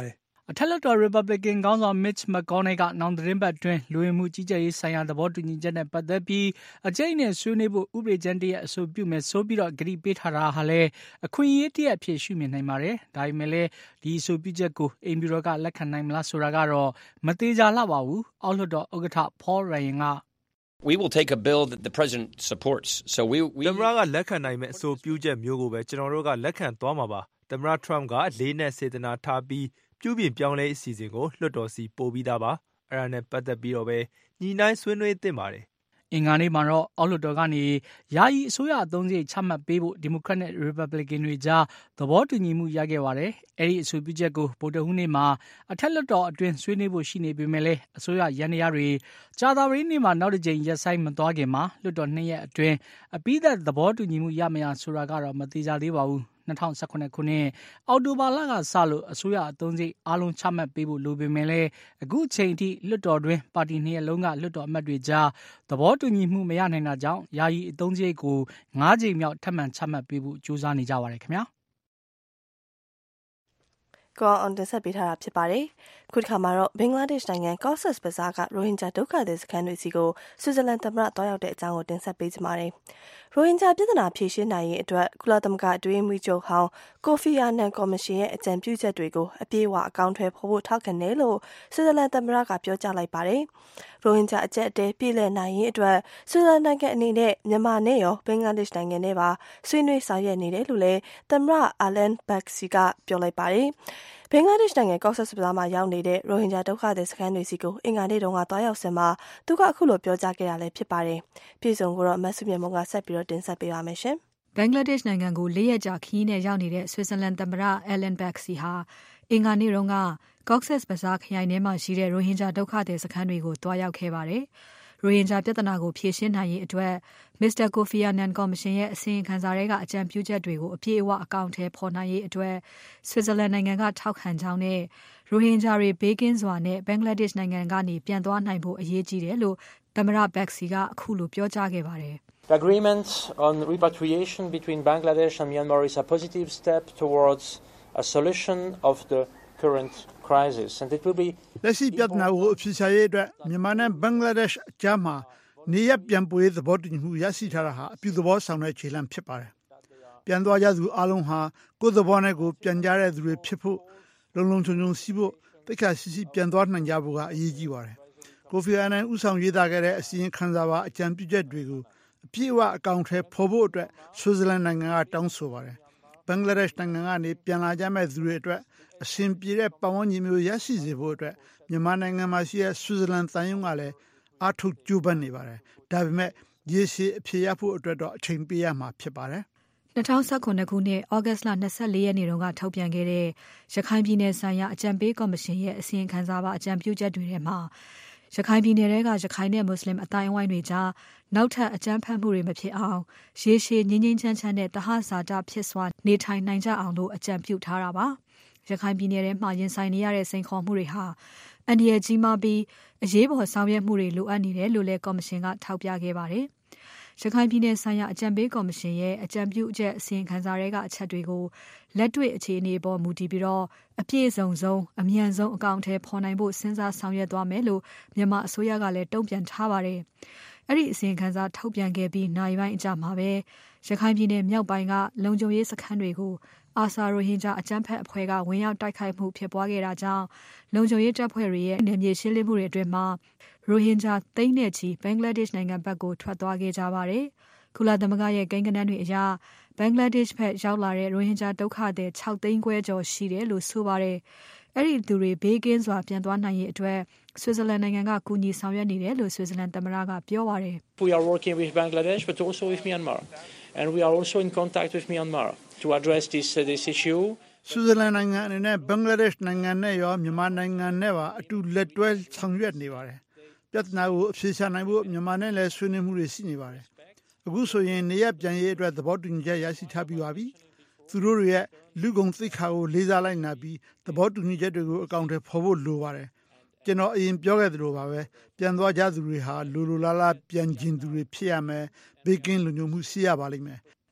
Speaker 6: အထက်လွှတ်တော် Republican ခေါင်းဆောင် Mitch McConnell ကနောင်သတင်းပတ်အတွင်းလူဝင်မှုကြီးကြပ်ရေးဆိုင်ရာသဘောတူညီချက်နဲ့ပတ်သက်ပြီးအကျိတ်နဲ့ဆွေးနွေးဖို့ဥပဒေကြမ်းတရပ်အဆိုပြုမယ်ဆိုပြီးတော့ဂရုပေးထားတာဟာလည်းအခွင့်အရေးတရပ်ဖြစ်ရှုမြင်နိုင်ပါတယ်။ဒါပေမဲ့လည်းဒီအဆိုပြုချက်ကိုအိမ်ဖြူတော်ကလက်ခံနိုင်မလားဆိုတာကတော့မသေးကြလှပါဘူး။အောက်လွှတ်တော်ဥက္ကဋ္ဌ Paul Ryan က
Speaker 11: We will take a bill that the president supports. So we we
Speaker 12: သမ္မတကလက်ခံနိုင်မဲ့အဆိုပြုချက်မျိုးကိုပဲကျွန်တော်တို့ကလက်ခံသွားမှာပါ။သမ္မတ Trump ကလေးနဲ့စေတနာထားပြီးပြုပြင်ပြောင်းလဲအစီအစဉ်ကိုလွှတ်တော်စီပို့ပြီးသားပါ။အဲ့ဒါနဲ့ပတ်သက်ပြီးတော့ပဲညီနိုင်ဆွေးနွေးသင့်ပါတယ်
Speaker 6: ။အင်္ဂါနေ့မှာတော့အောက်လွှတ်တော်ကနေယာယီအစိုးရအသုံးစရိတ်ချမှတ်ပေးဖို့ဒီမိုကရက်နဲ့ Republican တွေကြားသဘောတူညီမှုရခဲ့ပါတယ်။အဲဒီအဆိုပြုချက်ကိုဗုဒ္ဓဟူးနေ့မှာအထက်လွှတ်တော်အတွင်းဆွေးနွေးဖို့ရှိနေပေမဲ့လည်းအစိုးရရန်တရားတွေကြာသပတေးနေ့မှာနောက်တစ်ကြိမ်ရက်ဆိုင်မသွားခင်မှာလွှတ်တော်နှစ်ရက်အတွင်းအပိသက်သဘောတူညီမှုရမရဆိုတာကတော့မသေးကြသေးပါဘူး။၂၀၁၇ခုနှစ်အောက်တိုဘာလကစလို့အစိုးရအသုံးစရိတ်အားလုံးချမှတ်ပေးဖို့လိုပေမဲ့လည်းအခုချိန်ထိလွှတ်တော်တွင်ပါတီနှစ်ရပ်လုံးကလွှတ်တော်အမတ်တွေကြားသဘောတူညီမှုမရနိုင်တာကြောင့်ယာယီအသုံးစရိတ်ကို၅ကြိမ်မြောက်ထပ်မံချမှတ်ပေးဖို့ကြိုးစားနေကြပါတယ်ခင်ဗျာ
Speaker 1: ကောအွန်တင်ဆက်ပေးထားတာဖြစ်ပါတယ်။ခုတစ်ခါမှာတော့ဘင်္ဂလားဒေ့ရှ်နိုင်ငံ Cox's Bazar ကရိုဟင်ဂျာဒုက္ခသည်စခန်းတွေစီကိုဆွစ်ဇာလန်သမ္မတတွားရောက်တဲ့အကြောင်းကိုတင်ဆက်ပေးကြပါမယ်။ရိုဟင်ဂျာပြည်ထနာဖြေရှင်းနိုင်ရေးအတွက်ကုလသမဂ္ဂအတွင်းမှုချုပ်ဟောင်းကိုဖီအာနန်ကော်မရှင်ရဲ့အကြံပြုချက်တွေကိုအပြည့်အဝအကောင့်ထဲပေါ်ဖို့ထောက်ခံတယ်လို့ဆွစ်ဇာလန်သမ္မတကပြောကြားလိုက်ပါတယ်။ရိုဟင်ဂျာအကျပ်အတဲပြည်လည်နိုင်ရေးအတွက်ဆွစ်ဇာလန်နိုင်ငံအနေနဲ့မြန်မာနဲ့ရောဘင်္ဂလားဒေ့ရှ်နိုင်ငံနဲ့ပါဆွေးနွေးဆောင်ရွက်နေတယ်လို့လည်းသမ္မတအာလန်ဘက်စီကပြောလိုက်ပါတယ်။ဘင်္ဂလားဒေ့ရှ်နိုင်ငံ Cox's Bazar မှာရောက်နေတဲ့ရိုဟင်ဂျာဒုက္ခသည်စခန်းတွေစီကိုအင်္ဂါနေ့တုန်းကတွားရောက်စင်မှာသူကအခုလိုပြောကြားခဲ့တာလည်းဖြစ်ပါတယ်။ပြည်စုံကိုတော့မဆုမြတ်မုံကဆက်ပြီးတော့တင်ဆက်ပေးပါမယ်ရှင်
Speaker 13: ။ဘင်္ဂလားဒေ့ရှ်နိုင်ငံကိုလေးရက်ကြာခရီးနဲ့ရောက်နေတဲ့ဆွစ်ဇာလန်သမ္မတအလန်ဘက်စီဟာအင်္ဂါနေ့တုန်းက Cox's Bazar ခရိုင်ထဲမှာရှိတဲ့ရိုဟင်ဂျာဒုက္ခသည်စခန်းတွေကိုတွားရောက်ခဲ့ပါတယ်။ရိုဟင်ဂျာပြဿနာကိုဖြေရှင်းနိုင်ရေးအတွက်မစ္စတာကိုဖီအာနန်ကော်မရှင်ရဲ့အစီရင်ခံစာတွေကအကြံပြုချက်တွေကိုအပြည့်အဝအကောင့်ထဲပေါ်နိုင်ရေးအတွက်ဆွစ်ဇာလန်နိုင်ငံကထောက်ခံကြောင်းနဲ့ရိုဟင်ဂျာတွေဘေးကင်းစွာနဲ့ဘင်္ဂလားဒေ့ရှ်နိုင်ငံကနေပြန်သွားနိုင်ဖို့အရေးကြီးတယ်လို့သမ္မတဘက်စီကအခုလိုပြောကြားခဲ့ပါတယ်။
Speaker 14: The agreement on repatriation between Bangladesh and Myanmar is a positive step towards a solution of the current crisis and it will be
Speaker 15: လက်ရှိပြဿနာကိုအဖြေရှာရေးအတွက်မြန်မာနဲ့ဘင်္ဂလားဒေ့ရှ်အကြားမှာနေရပြန်ပွေသဘောတူညီမှုရရှိထားတာဟာအပြုသဘောဆောင်တဲ့ခြေလှမ်းဖြစ်ပါတယ်။ပြန်သွားကြသူအလုံးဟာကိုယ်သဘောနဲ့ကိုပြန်ကြတဲ့သူတွေဖြစ်ဖို့လုံလုံခြုံခြုံရှိဖို့တိတ်ခါရှိရှိပြန်သွားနိုင်ကြဖို့ကအရေးကြီးပါတယ်။ကိုဖီအာနန်ဦးဆောင်ရေးသားခဲ့တဲ့အစီရင်ခံစာပါအကြံပြုချက်တွေကိုအပြည့်အဝအကောင့်ထဲပေါ်ဖို့အတွက်ဆွစ်ဇာလန်နိုင်ငံကတောင်းဆိုပါတယ်။ဘင်္ဂလားဒေ့ရှ်နိုင်ငံကနေပြန်လာကြမဲ့သူတွေအတွက်အရှင်ပြေတဲ့ပတ်ဝန်းကျင်မျိုးရရှိစေဖို့အတွက်မြန်မာနိုင်ငံမှာရှိတဲ့ဆွစ်ဇာလန်သံရုံးကလည်းအားထုတ်ကြိုးပမ်းနေပါတယ်။ဒါပေမဲ့ရေရှည်အဖြေရဖို့အတွက်တော့အချိန်ပေးရမှာဖြစ်ပါတယ်
Speaker 13: ။၂၀၁၇ခုနှစ်ဩဂတ်စ်လ၂၄ရက်နေ့တုန်းကထုတ်ပြန်ခဲ့တဲ့ရခိုင်ပြည်နယ်ဆိုင်ရာအကြံပေးကော်မရှင်ရဲ့အစီရင်ခံစာပါအကြံပြုချက်တွေထဲမှာရခိုင်ပြည်နယ်ကရခိုင်နဲ့မွတ်စလင်အတိုင်းအဝိုင်းတွေကြားနောက်ထပ်အကြမ်းဖက်မှုတွေမဖြစ်အောင်ရေရှည်ငြိမ်းငြိမ်းချမ်းချမ်းနဲ့တဟဇာတဖြစ်စွာနေထိုင်နိုင်ကြအောင်လို့အကြံပြုထားတာပါ။ရခိုင်ပြည်နယ်ထဲမှာရင်ဆိုင်နေရတဲ့စိန်ခေါ်မှုတွေဟာအန္တရာယ်ကြီးမားပြီးအရေးပေါ်ဆောင်ရွက်မှုတွေလိုအပ်နေတယ်လို့လည်းကော်မရှင်ကထောက်ပြခဲ့ပါတယ်။ရခိုင်ပြည်နယ်ဆိုင်ရာအကြံပေးကော်မရှင်ရဲ့အကြံပြုချက်အစီရင်ခံစာတွေကအချက်တွေကိုလက်တွေ့အခြေအနေပေါ်မူတည်ပြီးတော့အပြည့်စုံဆုံးအမြန်ဆုံးအကောင့်ထဲပေါ်နိုင်ဖို့စဉ်းစားဆောင်ရွက်သွားမယ်လို့မြန်မာအစိုးရကလည်းတုံ့ပြန်ထားပါတယ်။အဲ့ဒီအစီရင်ခံစာထုတ်ပြန်ခဲ့ပြီးနိုင်ပိုင်းအကြမှာပဲရခိုင်ပြည်နယ်မြောက်ပိုင်းကလုံခြုံရေးစခန်းတွေကိုအာဆာရိုဟင်ဂျာအကြမ်းဖက်အဖွဲ့ကဝင်ရောက်တိုက်ခိုက်မှုဖြစ်ပွားခဲ့တာကြောင့်လုံခြုံရေးတပ်ဖွဲ့တွေရဲ့နယ်မြေရှင်းလင်းမှုတွေအတွင်းမှာရိုဟင်ဂျာသိန်းနဲ့ချီဘင်္ဂလားဒေ့ရှ်နိုင်ငံဘက်ကိုထွက်သွားခဲ့ကြပါတယ်။ကုလသမဂ္ဂရဲ့ကိန်းဂဏန်းတွေအရဘင်္ဂလားဒေ့ရှ်ဘက်ရောက်လာတဲ့ရိုဟင်ဂျာဒုက္ခသည်၆သိန်းခွဲကျော်ရှိတယ်လို့ဆိုပါတယ်။အဲ့ဒီသူတွေဘေးကင်းစွာပြန်သွားနိုင်ရေးအတွက်ဆွစ်ဇာလန်နိုင်ငံကကူညီဆောင်ရွက်နေတယ်လို့ဆွစ်ဇာလန်သမ္မတကပြောပါတယ်။
Speaker 14: We are working with Bangladesh but also with Myanmar and we are also in contact with Myanmar to address this uh, this issue
Speaker 15: ဆွစ်ဇာလန်နိုင်ငံအနေနဲ့ဘင်္ဂလားဒေ့ရှ်နိုင်ငံနဲ့ရောမြန်မာနိုင်ငံနဲ့ပါအတူလက်တွဲဆောင်ရွက်နေပါတယ်ပြဿနာကိုအဖြေရှာနိုင်ဖို့မြန်မာနဲ့လည်းဆွေးနွေးမှုတွေရှိနေပါတယ်အခုဆိုရင်နေရပြန်ရေးအတွက်သဘောတူညီချက်ရရှိထားပြီးပါပြီသူတို့ရဲ့လူကုန်သိက္ခာကိုလေးစားလိုက်နာပြီးသဘောတူညီချက်တွေကိုအကောင့်ထဲပေါ်ဖို့လိုပါတယ်ကျွန်တော်အရင်ပြောခဲ့သလိုပါပဲပြန်သွားကြသူတွေဟာလူလူလားလားပြန်ကျင်သူတွေဖြစ်ရမယ်ဘေးကင်းလုံခြုံမှုရှိရပါလိမ့်မယ်
Speaker 13: ဘ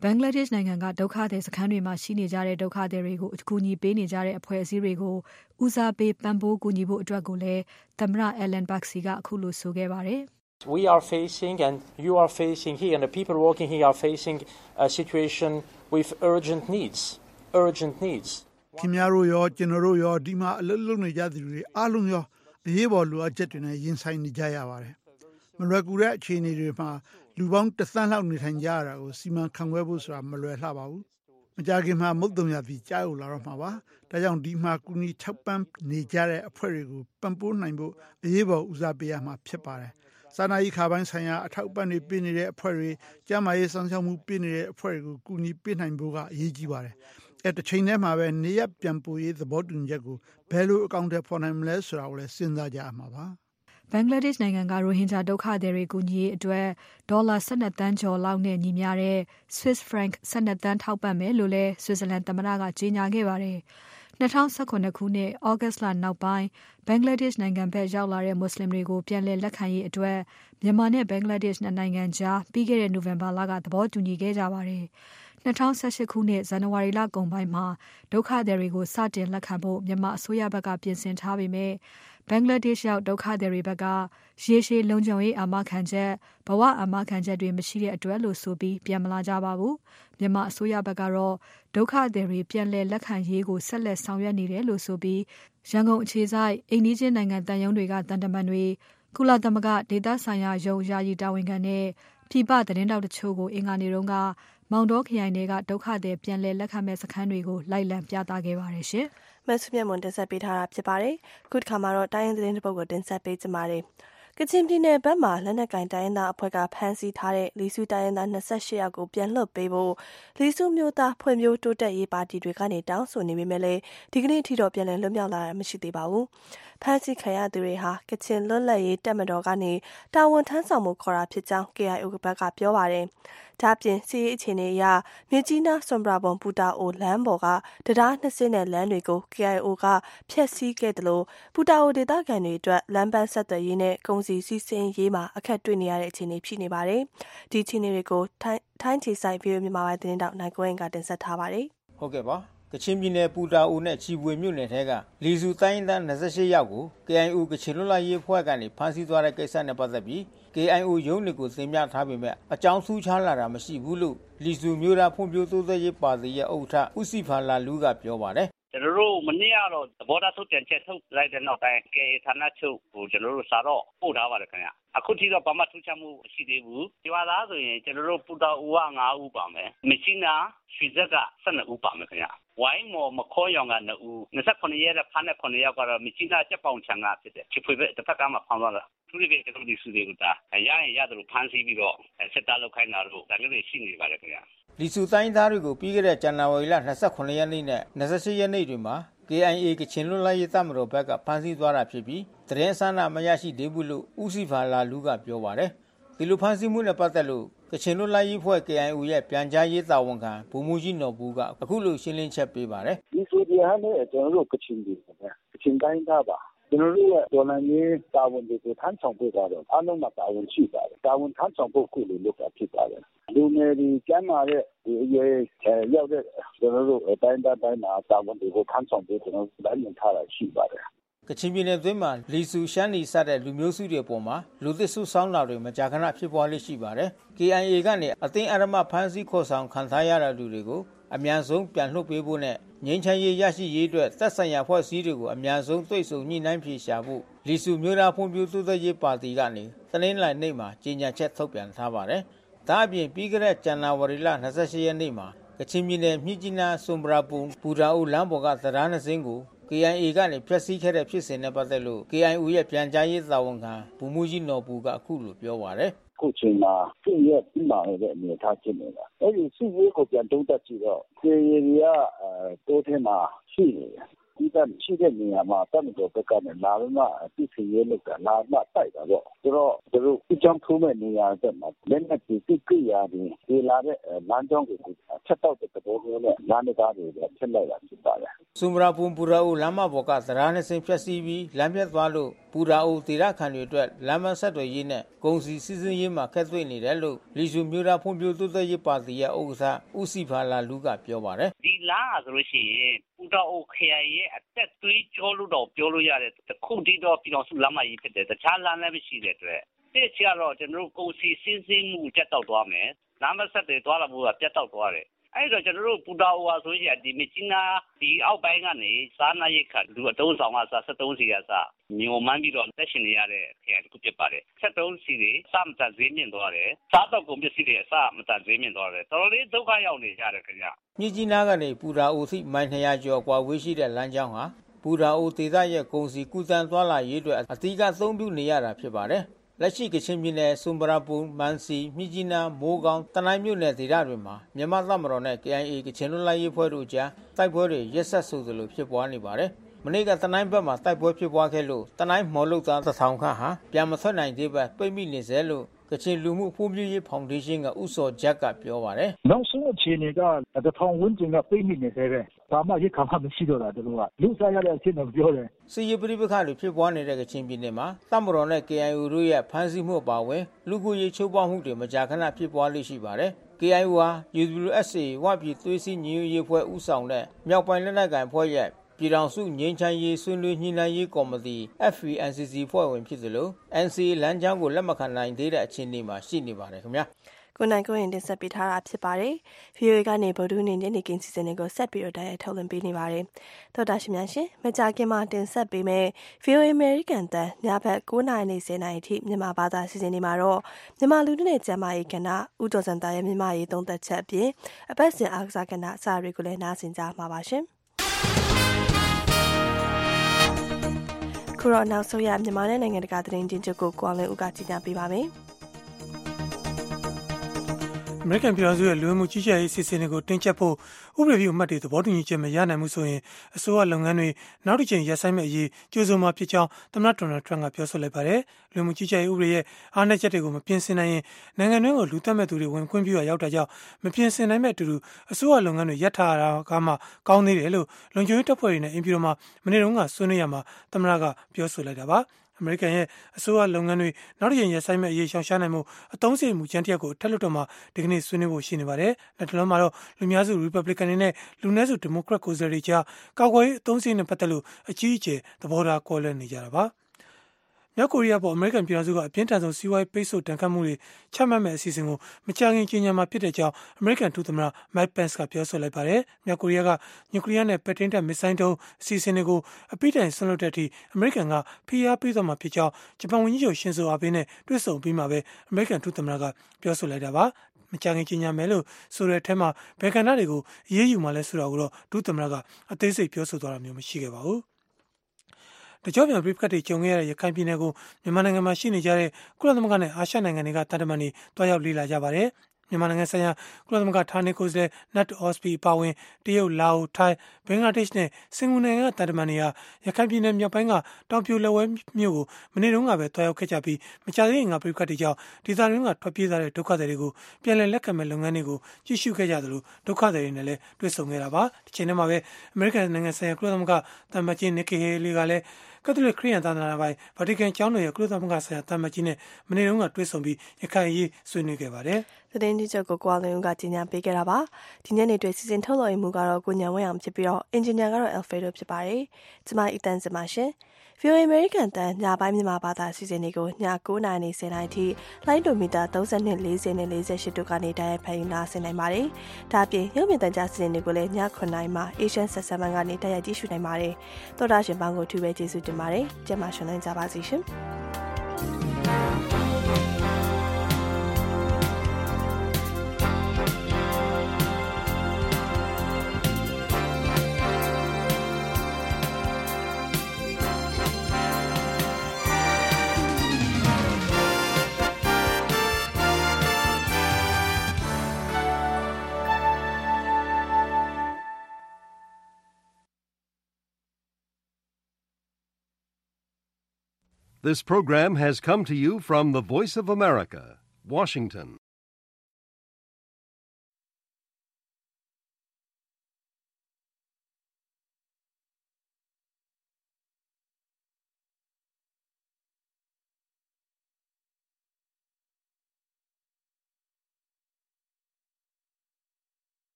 Speaker 13: ဘင်္ဂလားဒေ့ရှ်နိုင်ငံကဒုက္ခသည်စခန်းတွေမှာရှိနေကြတဲ့ဒုက္ခသည်တွေကိုအကူအညီပေးနေကြတဲ့အဖွဲ့အစည်းတွေကိုဦးစားပေးပံ့ပိုးကူညီဖို့အတွက်ကိုလည်းသမ္မတ Ellen Baxi ကအခုလိုဆိုခဲ့ပါတယ်
Speaker 14: We are facing and you are facing here and the people working here are facing a situation with urgent needs urgent needs
Speaker 15: ခင်ဗျားတို့ရောကျွန်တော်တို့ရောဒီမှာအလုပ်လုပ်နေကြသူတွေအားလုံးရောအရေးပေါ်လိုအပ်ချက်တွေနဲ့ရင်ဆိုင်နေကြရပါတယ်မလွယ်ကူတဲ့အခြေအနေတွေမှာလူပေါင်းတစ်သန်းလောက်နေထိုင်ကြရတာကိုစီမံခန့်ခွဲဖို့ဆိုတာမလွယ်လှပါဘူးမကြခင်မှာမုတ်တုံရပြီးကြားရောက်လာတော့မှာပါဒါကြောင့်ဒီမှာကူညီထောက်ပံ့နေကြတဲ့အဖွဲ့တွေကိုပံ့ပိုးနိုင်ဖို့အရေးပေါ်ဦးစားပေးရမှာဖြစ်ပါတယ်စာနာရေးခါပိုင်းဆိုင်ရာအထောက်အပံ့တွေပေးနေတဲ့အဖွဲ့တွေကျန်းမာရေးဆောင်ရှောက်မှုပေးနေတဲ့အဖွဲ့တွေကိုကူညီပေးနိုင်ဖို့ကအရေးကြီးပါတယ်အဲ့တစ်ချိန်တည်းမှာပဲနေရပြန်ပို့ရေးသဘောတူညီချက်ကိုဘယ်လိုအကောင့်ထဲပေါ်နိုင်မလဲဆိုတာကိုလည်းစဉ်းစားကြရမှာပါ
Speaker 13: ဘင်္ဂလားဒေ့ရှ်နိုင်ငံကရိုဟင်ဂျာဒုက္ခသည်တွေကူညီရေးအတွက်ဒေါ်လာ၁၂တန်းကျော်လောက်နဲ့ညီမျှတဲ့ Swiss franc ၁၂တန်းထောက်ပံ့မယ်လို့လည်းဆွစ်ဇာလန်သမ္မတကကြေညာခဲ့ပါတယ်၂၀၁၇ခုနှစ်ဩဂတ်လနောက်ပိုင်းဘင်္ဂလားဒေ့ရှ်နိုင်ငံဘက်ရောက်လာတဲ့မွတ်စလင်တွေကိုပြန်လည်လက်ခံရေးအတွက်မြန်မာနဲ့ဘင်္ဂလားဒေ့ရှ်နိုင်ငံကြားပြီးခဲ့တဲ့နိုဝင်ဘာလကသဘောတူညီခဲ့ကြပါတယ်၂၀၁၈ခုနှစ်ဇန်နဝါရီလကုန်ပိုင်းမှာဒုက္ခသည်တွေကိုစတင်လက်ခံဖို့မြန်မာအစိုးရဘက်ကပြင်ဆင်ထားပေမဲ့ဘင်္ဂလားဒေ့ရှ်ရောက်ဒုက္ခသည်တွေဘက်ကရေရှည်လုံခြုံရေးအာမခံချက်ဘဝအာမခံချက်တွေမရှိတဲ့အတွက်လို့ဆိုပြီးပြန်မလာကြပါဘူးမြန်မာအစိုးရဘက်ကတော့ဒုက္ခသည်တွေပြန်လည်လက်ခံရေးကိုဆက်လက်ဆောင်ရွက်နေတယ်လို့ဆိုပြီးရန်ကုန်အခြေစိုက်အိမ်နီးချင်းနိုင်ငံတန်ယုံတွေကတန်တမန်တွေကုလသမဂ္ဂဒေသဆိုင်ရာယုံယာယီတာဝန်ခံနဲ့ပြည်ပသတင်းတောက်တချို့ကိုအင်္ဂါနေ့တုန်းကမောင်တောခရိုင်တွေကဒုက္ခသည်ပြန်လည်လက်ခံမဲ့စခန်းတွေကိုလိုက်လံပြသခဲ့ပါတယ်ရှင်
Speaker 1: ။မဆုမြတ်မွန်တင်ဆက်ပေးထားတာဖြစ်ပါတယ်။ခုတစ်ခါမှာတော့တိုင်းရင်းသတင်းတစ်ပုဒ်ကိုတင်ဆက်ပေးကြပါမယ်။ကချင်ပြည်နယ်ဘက်မှာလက်နက်ကင်တိုင်းရင်းသားအဖွဲ့ကဖမ်းဆီးထားတဲ့လီစုတိုင်းရင်းသား၂၈ယောက်ကိုပြန်လွှတ်ပေးဖို့လီစုမျိုးသားဖွဲ့မျိုးတိုးတက်ရေးပါတီတွေကနေတောင်းဆိုနေပေမဲ့လည်းဒီကနေ့အထိတော့ပြန်လည်လွတ်မြောက်လာတာမရှိသေးပါဘူး။ဖမ်းဆီးခံရသူတွေဟာကချင်လွတ်လပ်ရေးတပ်မတော်ကနေတာဝန်ထမ်းဆောင်မှုခေါ်တာဖြစ်ကြောင်း K I O ဘက်ကပြောပါတယ်။ဒါပြင်စီးအခြေအနေအရမြကြီးနားစွန်ပရာဘုံပူတာအိုလမ်းပေါ်ကတရားနှစ်စင်းနဲ့လမ်းတွေကို K I O ကဖျက်ဆီးခဲ့တယ်လို့ပူတာအိုဒေသခံတွေအတွက်လမ်းပန်းဆက်သွယ်ရေးနဲ့ကုန်စည်စီးဆင်းရေးမှာအခက်တွေ့နေရတဲ့အခြေအနေဖြစ်နေပါတယ်။ဒီအခြေအနေတွေကိုထိုင်းချီဆိုင်ဗီဒီယိုမြန်မာပိုင်းသတင်းတောက်နိုင်ကွင်းကတင်ဆက်ထားပါတယ်
Speaker 16: ။ဟုတ်ကဲ့ပါကချင်ပြည်နယ်ပူတာအိုနဲ့ချီပွေမြို့နယ်ထဲကလီစုတိုင်းရင်းသား၂၈ယောက်ကို K I O ကချင်လွတ်လပ်ရေးအဖွဲ့ကနေဖမ်းဆီးသွားတဲ့ကိစ္စနဲ့ပတ်သက်ပြီး K I O ရုံးတွေကိုတင်ပြထားပေမဲ့အကြောင်းထူးခြားလာတာမရှိဘူးလို့လီစုမျိုးသားဖွံ့ဖြိုးတိုးတက်ရေးပါတီရဲ့ဥက္ကဋ္ဌဦးစီဖာလာလူကပြောပါတယ်
Speaker 17: ကျွန်တော်တို့မနေ့ကတော့သဘောထားထုတ်ပြန်ချက်ထုတ်လိုက်တဲ့နောက်ပိုင်း K I O ဌာနချုပ်ကိုကျွန်တော်တို့စာတော့ပို့ထားပါတယ်ခင်ဗျအခုထိတော့ဘာမှထူးခြားမှုမရှိသေးဘူးကျွာသားဆိုရင်ကျွန်တော်တို့ပူတာဦးက၅ဦးပါမယ်မြစီနာရွှေဇက်က၁၂ဦးပါမယ်ခင်ဗျဝိုင်းမော်မခေါ်ရောင်က၂ဦး၂၈ရက်ဖမ်းတဲ့9ယောက်ကတော့မြစီနာချက်ပေါင်ချံကဖြစ်တယ်ချစ်ဖွေပဲတစ်ဖက်ကမှဖမ်းသွားတာသူတွေကျွန်တော်တို့စုတွေကရရင်ရတယ်လို့ဖမ်းဆီးပြီးတော့စစ်သားလောက်ခိုင်းတာတို့ဒါမျိုးတွေရှိနေပါတယ်ခင်ဗျ
Speaker 16: လီစုတိုင်းသားတွေကိုပြီးခဲ့တဲ့ဇန်နဝါရီလ၂၈ရက်နေ့နဲ့၂၈ရက်နေ့တွေမှာ K I A ကချင်လွတ်လပ်ရေးတပ်မတော်ဘက်ကဖမ်းဆီးသွားတာဖြစ်ပြီးသတင်းဆန္ဒမရရှိသေးဘူးလို့ဦးစီဖာလာလူကပြောပါတယ်ဒီလိုဖမ်းဆီးမှုနဲ့ပတ်သက်လို့ကချင်လွတ်လပ်ရေးအဖွဲ့ K I O ရဲ့ပြန်ကြားရေးတာဝန်ခံဗိုလ်မှူးကြီးနော်ဘူးကအခုလိုရှင်းလင်းချက်ပေးပါတယ်
Speaker 18: ဒီဆိုဒီဟာနဲ့ကျွန်တော်တို့ကချင်ပြည်နယ်ကချင်တိုင်းသားပါကျွန်တော်တို့ရဲ့ဒေါ်လာကြီးတာဝန်တွေကိုထမ်းဆောင်ပေးကြတော့အားလုံးမှာတာဝန်ရှိပါတယ်တာဝန်ထမ်းဆောင်ဖို့ကိုလည်းလုပ်တာဖြစ်ပါတယ်လူငယ်တွေကျမ်းမာတဲ့ဒီအရေးရောက်တဲ့ကျွန်တော်တို့တိုင်းသားတိုင်းမှာတာဝန်တွေကိုထမ်းဆောင်ပေးကျွန်တော်တို့တိုင်းနေထားတာရှိပါတယ်
Speaker 16: ကချင်ပြည်နယ်အတွင်းမှာလီဆူရှမ်းနီစတဲ့လူမျိုးစုတွေအပေါ်မှာလူသစ်စုဆောင်းတာတွေမကြာခဏဖြစ်ပွားလေးရှိပါတယ် K I A ကနေအသိအရမဖမ်းဆီးခေါ်ဆောင်ခံထားရတဲ့လူတွေကိုအများဆုံးပြန်လွှတ်ပေးဖို့နဲ့ငြိမ်းချမ်းရေးရရှိရေးအတွက်သက်ဆိုင်ရာဖွဲ့စည်းတွေကိုအများဆုံးတွေ့ဆုံညှိနှိုင်းဖြေရှာဖို့လီဆူမျိုးသားဖွံ့ဖြိုးတိုးတက်ရေးပါတီကနေတနင်္လာနေ့မှာကြေညာချက်ထုတ်ပြန်ထားပါတယ်ဒါအပြင်ပြီးခဲ့တဲ့ဇန်နဝါရီလ၂၈ရက်နေ့မှာကချင်ပြည်နယ်မြစ်ကြီးနားစွန်ပရာဘုံပူတာအိုလမ်းပေါ်ကတရားနှစ်စင်းကို K I A ကနေဖျက်ဆီးခဲ့တဲ့ဖြစ်စဉ်နဲ့ပတ်သက်လို့ K I O ရဲ့ပြန်ကြားရေးတာဝန်ခံဗိုလ်မှူးကြီးနော်ဘူးကအခုလိုပြောပါတယ်
Speaker 18: ခုချိန်မှာသူ့ရဲ့ပြီးမှတဲ့အနေထားဖြစ်နေတာအဲ့ဒီစုဝေးကိုပြန်တုံးတက်ကြည့်တော့ K I A ကအဲတိုးထဲမှာရှိနေတယ်ဒီကရှိတဲ့နေရာမှာတမတော်ဘက်ကနဲ့လာမှသိစီရဲလို့ကလာမှတိုက်တာပေါ့ဆိုတော့သူတို့အကြောင်းထိုးမဲ့နေရာတက်မှာလက်နက်ကြီးသိကြရတယ်ဒီလာတဲ့လမ်းကြောင်းကိုချက်တော့တဲ့ဘောမျိုးနဲ့လမ်းကားတွေချက်လိုက်တာဖြစ်ပါတယ်
Speaker 16: ဆူမရာပူပူရာအိုလမ်းမပေါ်ကသရာနဲ့ဆင်ဖြက်စီးပြီးလမ်းပြတ်သွားလို့ပူရာအိုဒေသခံတွေအတွက်လမ်းမဆက်တွေရေးနဲ့ကုန်စည်စီးဆင်းရေးမှာခက်တွေ့နေတယ်လို့လီဆူမျိုးသားဖွံ့ဖြိုးတိုးတက်ရေးပါတီရဲ့ဥက္ကဋ္ဌဦးစီဖာလာလူကပြောပါတယ်
Speaker 17: ဒီလမ်းဆိုလို့ရှိရင်ပူရာအိုခရိုင်ရဲ့အသက်သွေးကြောလို့တော့ပြောလို့ရတယ်တခုတည်းတော့ပြည်တော်စုလမ်းမကြီးဖြစ်တယ်တခြားလမ်းလည်းမရှိတဲ့အတွက်တစ်ချက်တော့ကျွန်တော်တို့ကုန်စည်စီးဆင်းမှုတက်တော့သွားမယ်လမ်းမဆက်တွေသွားလာမှုကပြတ်တော့သွားတယ်အဲ့တော့ကျွန်တော်တို့ပူတာအိုဟာဆိုရင်ဒီမြချင်းနာဒီအောက်ပိုင်းကနေစားနာရိတ်ခါလူအတုံးဆောင်ကစားဆက်တုံးစီကစားမျိုးမှန်းပြီးတော့တက်ရှင်နေရတဲ့ခရိုင်တစ်ခုဖြစ်ပါတယ်ဆက်တုံးစီတွေစမတန်ဈေးမြင့်သွားတယ်စားတော့ကုန်ပစ္စည်းတွေအစမတန်ဈေးမြင့်သွားတယ်တော်တော်လေးဒုက္ခရောက်နေကြတယ်ခင်ဗျ
Speaker 16: မြချင်းနာကနေပူတာအိုထိမိုင်နှစ်ရာကျော်ကွာဝေးရှိတဲ့လမ်းကြောင်းဟာပူတာအိုဒေသရဲ့ကုန်စည်ကုသန်းသွားလာရေးအတွက်အထူးကအသုံးပြုနေရတာဖြစ်ပါတယ်လက်ရှိကချင်ပြည်နယ်ဆွမ်ပရာပူမန်စီမြကြီးနားမိုးကောင်းတနိုင်းမြို့နယ်ဒေသတွေမှာမြန်မာတပ်မတော်နဲ့ K I A ကချင်လွတ်လပ်ရေးဖွဲ့တို့ကြားတိုက်ပွဲတွေရက်ဆက်ဆိုသလိုဖြစ်ပွားနေပါတယ်မနေ့ကတနိုင်းဘက်မှာတိုက်ပွဲဖြစ်ပွားခဲ့လို့တနိုင်းမော်လုတ်သားတစ်ထောင်ခန့်ဟာပြန်မထွက်နိုင်သေးပဲပိတ်မိနေစေလို့ကချင်လူမှုဖွံ့ဖြိုးရေးဖောင်ဒေးရှင်းကဥစောဂျက်ကပြောပါတယ်
Speaker 18: နောက်ဆုံးအခြေအနေကတထောင်ဝန်းကျင်ကပိတ်မိနေသေးတယ်ဘာမှရခါမှမရှိတော့တာတို့ကလူစားရတဲ့အဖြစ်နဲ့ပြောတယ်
Speaker 16: စီရီပရိပခါတွေဖြစ်ပွားနေတဲ့ကချင်ပြည်နယ်မှာတပ်မတော်နဲ့ K I O တို့ရဲ့ဖမ်းဆီးမှုအပါအဝင်လူကိုရေးချိုးပေါက်မှုတွေမကြာခဏဖြစ်ပွားလိရှိပါတယ် K I O ဟာ U W S A ဝပြည်သွေးစည်းညီညွတ်ရေးဖွဲ့ဦးဆောင်တဲ့မြောက်ပိုင်းလက်နက်ကိုင်ဖွဲ့ရဲ့ပြည်ထောင်စုငြိမ်းချမ်းရေးဆွေးနွေးညှိနှိုင်းရေးကော်မတီ F V N C C ဖွဲ့ဝင်ဖြစ်သလို N C A လမ်းကြောင်းကိုလက်မခံနိုင်သေးတဲ့အခြေအနေမှာရှိနေပါတယ်ခင်ဗျာ
Speaker 1: ကိုနိုင်ကိုရင်တင်ဆက်ပေးထားတာဖြစ်ပါတယ်။ V O A ကနေဗုဒ္ဓနေ့ညနေခင်းစီစဉ်တွေကိုဆက်ပြီးတော့တိုက်ရိုက်ထုတ်လွှင့်ပေးနေပါတယ်။သောတာရှင်များရှင်မကြာခင်မှာတင်ဆက်ပေးမယ် V O A American တန်ညဘက်9နာရီနေ10နာရီထိမြန်မာဘာသာစီစဉ်နေမှာတော့မြန်မာလူထုနဲ့ကျမကြီးကဏ္ဍဥတော်စံသားရဲ့မြန်မာရေးသုံးသက်ချက်အပြင်အပတ်စဉ်အားကစားကဏ္ဍအစာတွေကိုလည်းနားဆင်ကြမှာပါရှင်။ခုတော့နောက်ဆုံးရမြန်မာနဲ့နိုင်ငံတကာသတင်းချင်းချုပ်ကိုကိုအောင်လင်းဦးကကြီးညာပေးပါမယ်။
Speaker 2: အမေရိကန်ပြည်ထောင်စုရဲ့လူဝင်မှုကြီးကြပ်ရေးစီစဉ်တွေကိုတင်ကျပ်ဖို့ဥပဒေပြုအမှတ်တွေသဘောတူညီချက်မရနိုင်မှုဆိုရင်အစိုးရလုပ်ငန်းတွေနောက်တစ်ချိန်ရပ်ဆိုင်းမဲ့အရေးကြိုးစုံမှာဖြစ်ကြောင်းသမ္မတဒေါ်နယ်ထရန့်ကပြောဆိုလိုက်ပါတယ်။လူဝင်မှုကြီးကြပ်ရေးဥပဒေရဲ့အားနည်းချက်တွေကိုမပြင်ဆင်နိုင်ရင်နိုင်ငံတွင်းကိုလူသတ်မဲ့သူတွေဝင်ခွင့်ပြုရရောက်တာကြောင့်မပြင်ဆင်နိုင်မဲ့အတူတူအစိုးရလုပ်ငန်းတွေရပ်ထားတာကမှကောင်းသေးတယ်လို့လုံခြုံရေးတပ်ဖွဲ့တွေနဲ့အင်ပြည်တော်မှာမနေ့တုန်းကဆွေးနွေးရမှာသမ္မတကပြောဆိုလိုက်တာပါ။အမေရိကန်ရဲ့အစိုးရလုပ်ငန်းတွေနောက်တစ်ချိန်ရပ်ဆိုင်းမဲ့အရေးရှောင်ရှားနိုင်မှုအသုံးစရိတ်မှုချမ်းတရက်ကိုထက်လွတ်တော့မှဒီကနေ့ဆွေးနွေးဖို့ရှိနေပါတယ်။လက်တလုံးမှာတော့လူများစု Republican တွေနဲ့လူနည်းစု Democrat ကိုယ်စားလှယ်တွေကြားကာကွယ်ရေးအသုံးစရိတ်နဲ့ပတ်သက်လို့အကြီးအကျယ်သဘောထားကွဲလွဲနေကြတာပါ။မြောက်ကိုရီးယားပေါ်အမေရိကန်ပြည်ထောင်စုကအပြင်းထန်ဆုံးစီးပွားရေးပိတ်ဆို့တန်ခတ်မှုတွေချမှတ်မဲ့အစီအစဉ်ကိုမကြာခင်ကြေညာမှာဖြစ်တဲ့ကြောင်းအမေရိကန်ဒုသမ္မတ Mike Pence ကပြောဆိုလိုက်ပါတယ်။မြောက်ကိုရီးယားကနျူကလ িয়ার နဲ့ပဲ့ထိန်းတပ်မစ်ဇိုင်းဒုံးအစီအစဉ်တွေကိုအပိတိုင်ဆွန့်လွတ်တဲ့အထိအမေရိကန်ကဖိအားပေးသွားမှာဖြစ်ကြောင်းဂျပန်ဝန်ကြီးချုပ်ရှင်ဇိုအာဘေးနဲ့တွေ့ဆုံပြီးမှပဲအမေရိကန်ဒုသမ္မတကပြောဆိုလိုက်တာပါ။မကြာခင်ကြေညာမယ်လို့ဆိုတဲ့အထက်မှာဘယ်ကဏ္ဍတွေကိုအရေးယူမှလဲဆိုတာကိုတော့ဒုသမ္မတကအသေးစိတ်ပြောဆိုသွားတာမျိုးမရှိခဲ့ပါဘူး။တကြောပြန်ပြိပခတ်တွေကြုံခဲ့ရတဲ့ရခိုင်ပြည်နယ်ကိုမြန်မာနိုင်ငံမှာရှိနေကြတဲ့ကုလသမဂ္ဂနဲ့အာရှနိုင်ငံတွေကတန်တမန်တွေတွားရောက်လေ့လာကြပါတယ်။မြန်မာနိုင်ငံဆိုင်ရာကုလသမဂ္ဂဌာနေကိုယ်စားလှယ်နတ်အော့စပီပါဝင်တရုတ်လာအိုထိုင်းဘင်္ဂလားဒေ့ရှ်နဲ့စင်ကာပူနိုင်ငံကတန်တမန်တွေဟာရခိုင်ပြည်နယ်မြောက်ပိုင်းကတောင်ပြိုလက်ဝဲမြို့ကိုမနေ့တုန်းကပဲတွားရောက်ခဲ့ကြပြီးမကြာသေးခင်ကပြိပခတ်တွေကြောင့်ဒေသတွင်းကထွက်ပြေးသွားတဲ့ဒုက္ခသည်တွေကိုပြန်လည်လက်ခံမဲ့လုပ်ငန်းတွေကိုကြည့်ရှုခဲ့ကြသလိုဒုက္ခသည်တွေနဲ့လည်းတွေ့ဆုံခဲ့တာပါ။ဒီချိန်ထဲမှာပဲအမေရိကန်နိုင်ငံဆိုင်ရာကုလသမဂ္ဂတမန်ကြီးနီကီဟေလီကလည်းကက်သလစ်ခရစ်ယာန်သာသနာပိုင်ဗာတီကန်ကျောင်းတော်ရဲ့ကုလသမဂ္ဂဆိုင်ရာတမန်ကြီးနဲ့မနေ့တုန်းကတွေ့ဆုံပြီးရခိုင်အရေးဆွေးနွေးခဲ့ပါတယ်
Speaker 1: ။သတင်းကြီးချုပ်ကိုကိုအောင်လင်းဦးကကြီးညာပေးခဲ့တာပါ။ဒီညနေတွေ့စီစဉ်ထုတ်လွှင့်မှုကတော့ကိုညံဝဲအောင်ဖြစ်ပြီးတော့အင်ဂျင်နီယာကတော့ Alfredo ဖြစ်ပါတယ်။ကျမအီတန်စင်ပါရှင်။ V O A American တန်ညပိုင်းမြန်မာဘာသာစီစဉ်တွေကိုည9နာရီ10နာရီထိလိုင်းဒိုမီတာ32 40နဲ့48တို့ကနေတိုက်ရိုက်ဖန်ယူနာဆင်နိုင်ပါတယ်။ဒါ့အပြင်ရုပ်မြင်သံကြားစီစဉ်တွေကိုလည်းည9နာရီမှာ Asian Seven ကနေတိုက်ရိုက်ကြည့်ရှုနိုင်ပါတယ်။သောတာရှင်ပေါင်းကိုထူပဲကျေးဇူးတင်ပါတယ်။ကျမရှင်လန်းကြပါစီရှင်။
Speaker 19: This program has come to you from the Voice of America, Washington.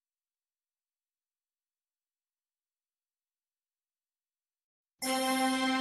Speaker 20: Thank you.